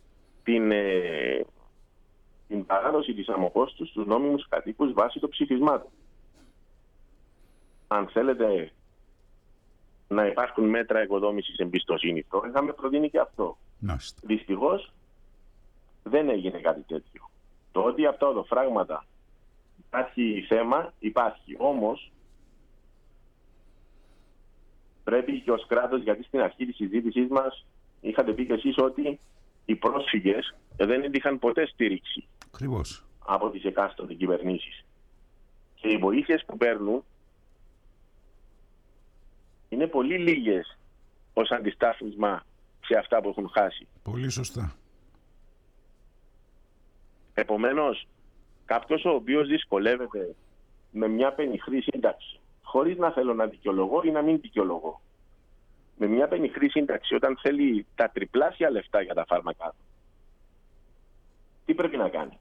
την παράδοση της αμοχώστου στους νόμιμους κατοίκους βάσει των ψηφισμάτων. Αν θέλετε να υπάρχουν μέτρα οικοδόμησης εμπιστοσύνης, το είχαμε προτείνει και αυτό. Δυστυχώς δεν έγινε κάτι τέτοιο. Το ότι από τα οδοφράγματα υπάρχει θέμα, υπάρχει. Όμως πρέπει και ως κράτος, γιατί στην αρχή της συζήτησής μας είχατε πει και εσείς ότι οι πρόσφυγες δεν είχαν ποτέ στήριξη από τις εκάστοτε κυβερνήσεις. Και οι βοήθειες που παίρνουν είναι πολύ λίγες ως αντιστάθμισμα σε αυτά που έχουν χάσει. Πολύ σωστά. Επομένως, κάποιος ο οποίος δυσκολεύεται με μια πενιχρή σύνταξη, χωρίς να θέλω να δικαιολογώ ή να μην δικαιολογώ, με μια πενιχρή σύνταξη, όταν θέλει τα τριπλάσια λεφτά για τα φάρμακα, τι πρέπει να κάνει?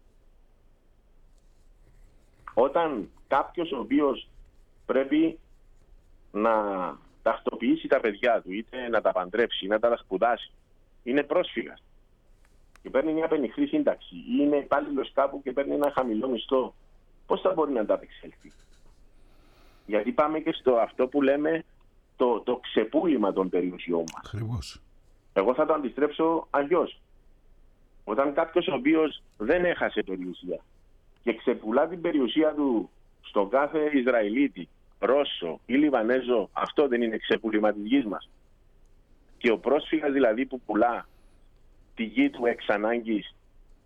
Όταν κάποιος ο οποίος πρέπει να τακτοποιήσει τα παιδιά του, είτε να τα παντρέψει, να τα σπουδάσει, είναι πρόσφυγας και παίρνει μια πενιχρή σύνταξη ή είναι υπάλληλος κάπου και παίρνει ένα χαμηλό μισθό, πώς θα μπορεί να ανταπεξέλθει? Γιατί πάμε και στο αυτό που λέμε το ξεπούλημα των περιουσιών μας. Ακριβώς. Εγώ θα το αντιστρέψω αλλιώς. Όταν κάποιος ο οποίος δεν έχασε περιουσία και ξεπουλά την περιουσία του στον κάθε Ισραηλίτη, Ρώσο ή Λιβανέζο, αυτό δεν είναι ξεπούλημα της γης μας? Και ο πρόσφυγας δηλαδή που πουλά τη γη του εξ ανάγκης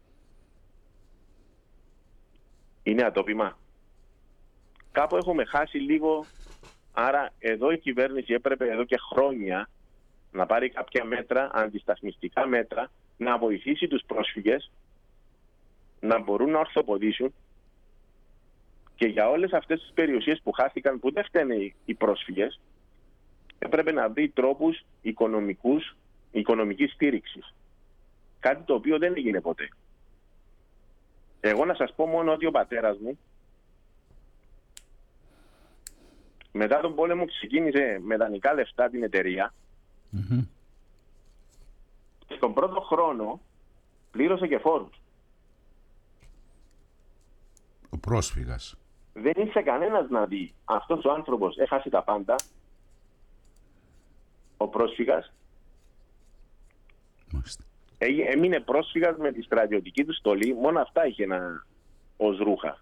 είναι ατόπιμα? Κάπου έχουμε χάσει λίγο. Άρα εδώ η κυβέρνηση έπρεπε εδώ και χρόνια να πάρει κάποια μέτρα, αντισταθμιστικά μέτρα, να βοηθήσει τους πρόσφυγες να μπορούν να ορθοποδήσουν, και για όλες αυτές τις περιουσίες που χάθηκαν, που δεν φταίνε οι πρόσφυγες, έπρεπε να βρει τρόπους οικονομικής στήριξης. Κάτι το οποίο δεν έγινε ποτέ. Εγώ να σας πω μόνο ότι ο πατέρας μου μετά τον πόλεμο ξεκίνησε με δανεικά λεφτά την εταιρεία και στον πρώτο χρόνο πλήρωσε και φόρους. Ο πρόσφυγας. Δεν ήρθε κανένας να δει αυτός ο άνθρωπος έχασε τα πάντα, ο πρόσφυγας. Έμεινε πρόσφυγας με τη στρατιωτική του στολή, μόνο αυτά είχε ως ρούχα.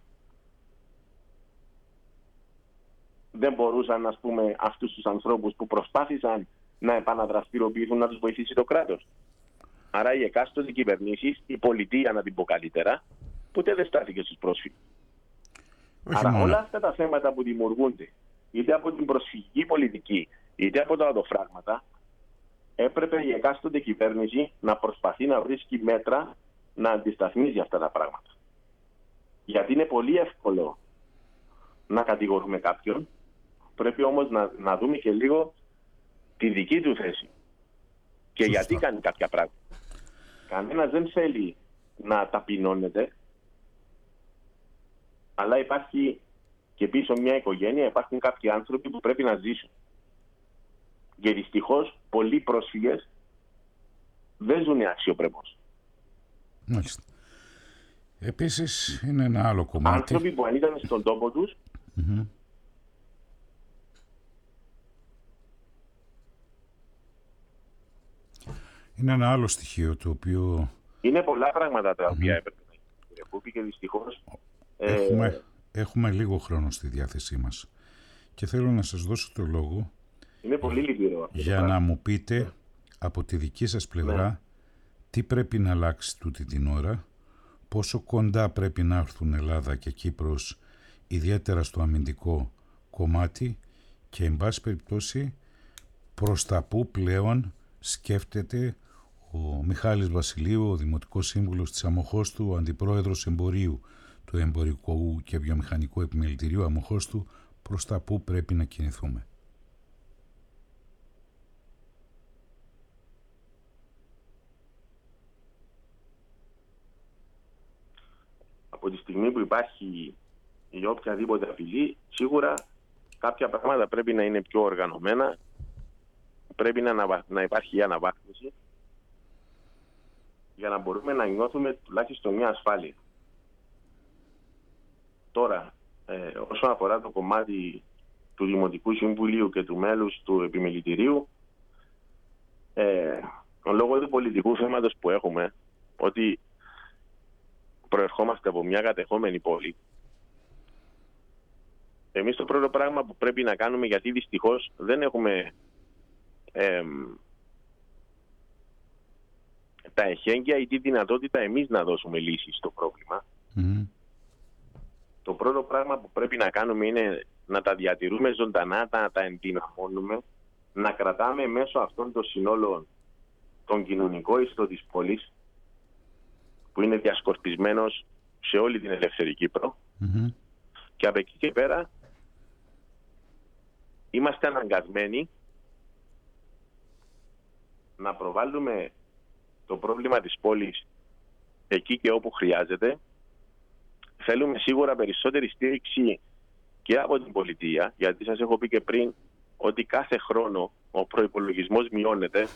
Δεν μπορούσαν, ας πούμε, αυτούς τους ανθρώπους που προσπάθησαν να επαναδραστηριοποιηθούν να τους βοηθήσει το κράτος. Άρα οι εκάστοτε κυβερνήσεις, η πολιτεία να την πω καλύτερα, ποτέ δεν στάθηκε στους πρόσφυγες. Άρα όλα αυτά τα θέματα που δημιουργούνται, είτε από την προσφυγική πολιτική, είτε από τα οδοφράγματα, έπρεπε η εκάστοτε κυβέρνηση να προσπαθεί να βρίσκει μέτρα να αντισταθμίζει αυτά τα πράγματα. Γιατί είναι πολύ εύκολο να κατηγορούμε κάποιον, πρέπει όμως να δούμε και λίγο τη δική του θέση. Και σωστά. Γιατί κάνει κάποια πράγματα. Κανένας δεν θέλει να ταπεινώνεται, αλλά υπάρχει και πίσω μια οικογένεια, υπάρχουν κάποιοι άνθρωποι που πρέπει να ζήσουν. Και δυστυχώς πολλοί πρόσφυγες δεν ζουν αξιοπρεπώς. Μάλιστα. Επίσης είναι ένα άλλο κομμάτι. Άνθρωποι που αν ήταν στον τόπο τους, είναι ένα άλλο στοιχείο το οποίο... Είναι πολλά πράγματα τα οποία έπρεπε να γίνει. Και δυστυχώς... Έχουμε λίγο χρόνο στη διάθεσή μας. Και θέλω να σας δώσω το λόγο. Είναι πολύ λυπηρό. Για να μου πείτε από τη δική σας πλευρά τι πρέπει να αλλάξει τούτη την ώρα, πόσο κοντά πρέπει να έρθουν Ελλάδα και Κύπρος, ιδιαίτερα στο αμυντικό κομμάτι, και εν πάση περιπτώσει προς τα που πλέον σκέφτεται ο Μιχάλης Βασιλείου, ο Δημοτικός Σύμβουλος της Αμοχώστου, ο Αντιπρόεδρος Εμπορίου του Εμπορικού και Βιομηχανικού Επιμελητηρίου Αμοχώστου, προς τα που πρέπει να κινηθούμε. Από τη στιγμή που υπάρχει η οποιαδήποτε απειλή, σίγουρα κάποια πράγματα πρέπει να είναι πιο οργανωμένα, πρέπει να υπάρχει η αναβάθμιση για να μπορούμε να νιώθουμε τουλάχιστον μια ασφάλεια. Τώρα, όσον αφορά το κομμάτι του Δημοτικού Συμβουλίου και του μέλους του Επιμελητηρίου, λόγω του πολιτικού θέματος που έχουμε, ότι προερχόμαστε από μια κατεχόμενη πόλη, εμείς το πρώτο πράγμα που πρέπει να κάνουμε, γιατί δυστυχώς δεν έχουμε τα εχέγγυα ή τη δυνατότητα εμείς να δώσουμε λύσεις στο πρόβλημα. Το πρώτο πράγμα που πρέπει να κάνουμε είναι να τα διατηρούμε ζωντανά, να τα ενδυναμώνουμε, να κρατάμε μέσω αυτών των συνόλων τον κοινωνικό ιστό της πόλης, που είναι διασκορπισμένος σε όλη την ελεύθερη Κύπρο. Και από εκεί και πέρα είμαστε αναγκασμένοι να προβάλλουμε το πρόβλημα της πόλης εκεί και όπου χρειάζεται. Θέλουμε σίγουρα περισσότερη στήριξη και από την πολιτεία, γιατί σας έχω πει και πριν ότι κάθε χρόνο ο προϋπολογισμός μειώνεται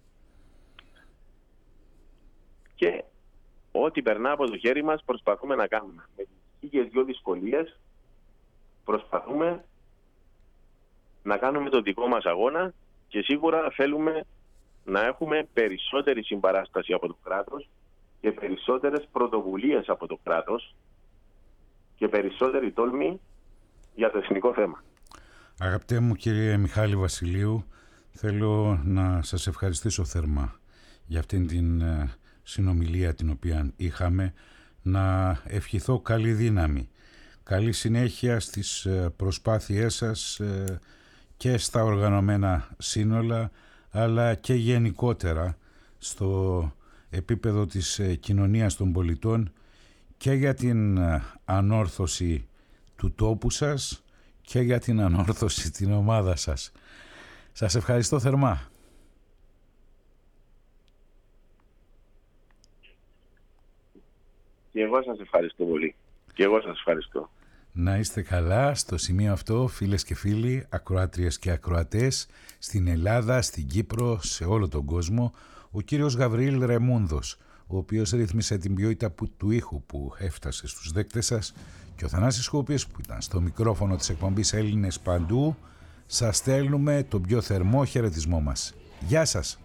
και ό,τι περνά από το χέρι μας προσπαθούμε να κάνουμε. Με τις δύο δυσκολίες προσπαθούμε να κάνουμε το δικό μας αγώνα και σίγουρα θέλουμε να έχουμε περισσότερη συμπαράσταση από το κράτος και περισσότερες πρωτοβουλίες από το κράτος και περισσότερη τόλμη για το εθνικό θέμα. Αγαπητέ μου κύριε Μιχάλη Βασιλείου, θέλω να σας ευχαριστήσω θερμά για αυτήν την συνομιλία την οποία είχαμε, να ευχηθώ καλή δύναμη, καλή συνέχεια στις προσπάθειές σας και στα οργανωμένα σύνολα, αλλά και γενικότερα στο επίπεδο της κοινωνίας των πολιτών, και για την ανόρθωση του τόπου σας και για την ανόρθωση την ομάδα σας. Σας ευχαριστώ θερμά. Και εγώ σας ευχαριστώ πολύ. Και εγώ σας ευχαριστώ. Να είστε καλά. Στο σημείο αυτό, φίλες και φίλοι, ακροάτριες και ακροατές, στην Ελλάδα, στην Κύπρο, σε όλο τον κόσμο, ο κύριος Γαβριήλ Ρεμούνδος, ο οποίος ρύθμισε την ποιότητα του ήχου που έφτασε στους δέκτες σας, και ο Θανάσης Χούπης που ήταν στο μικρόφωνο της εκπομπής Έλληνες Παντού, σας στέλνουμε τον πιο θερμό χαιρετισμό μας. Γεια σας!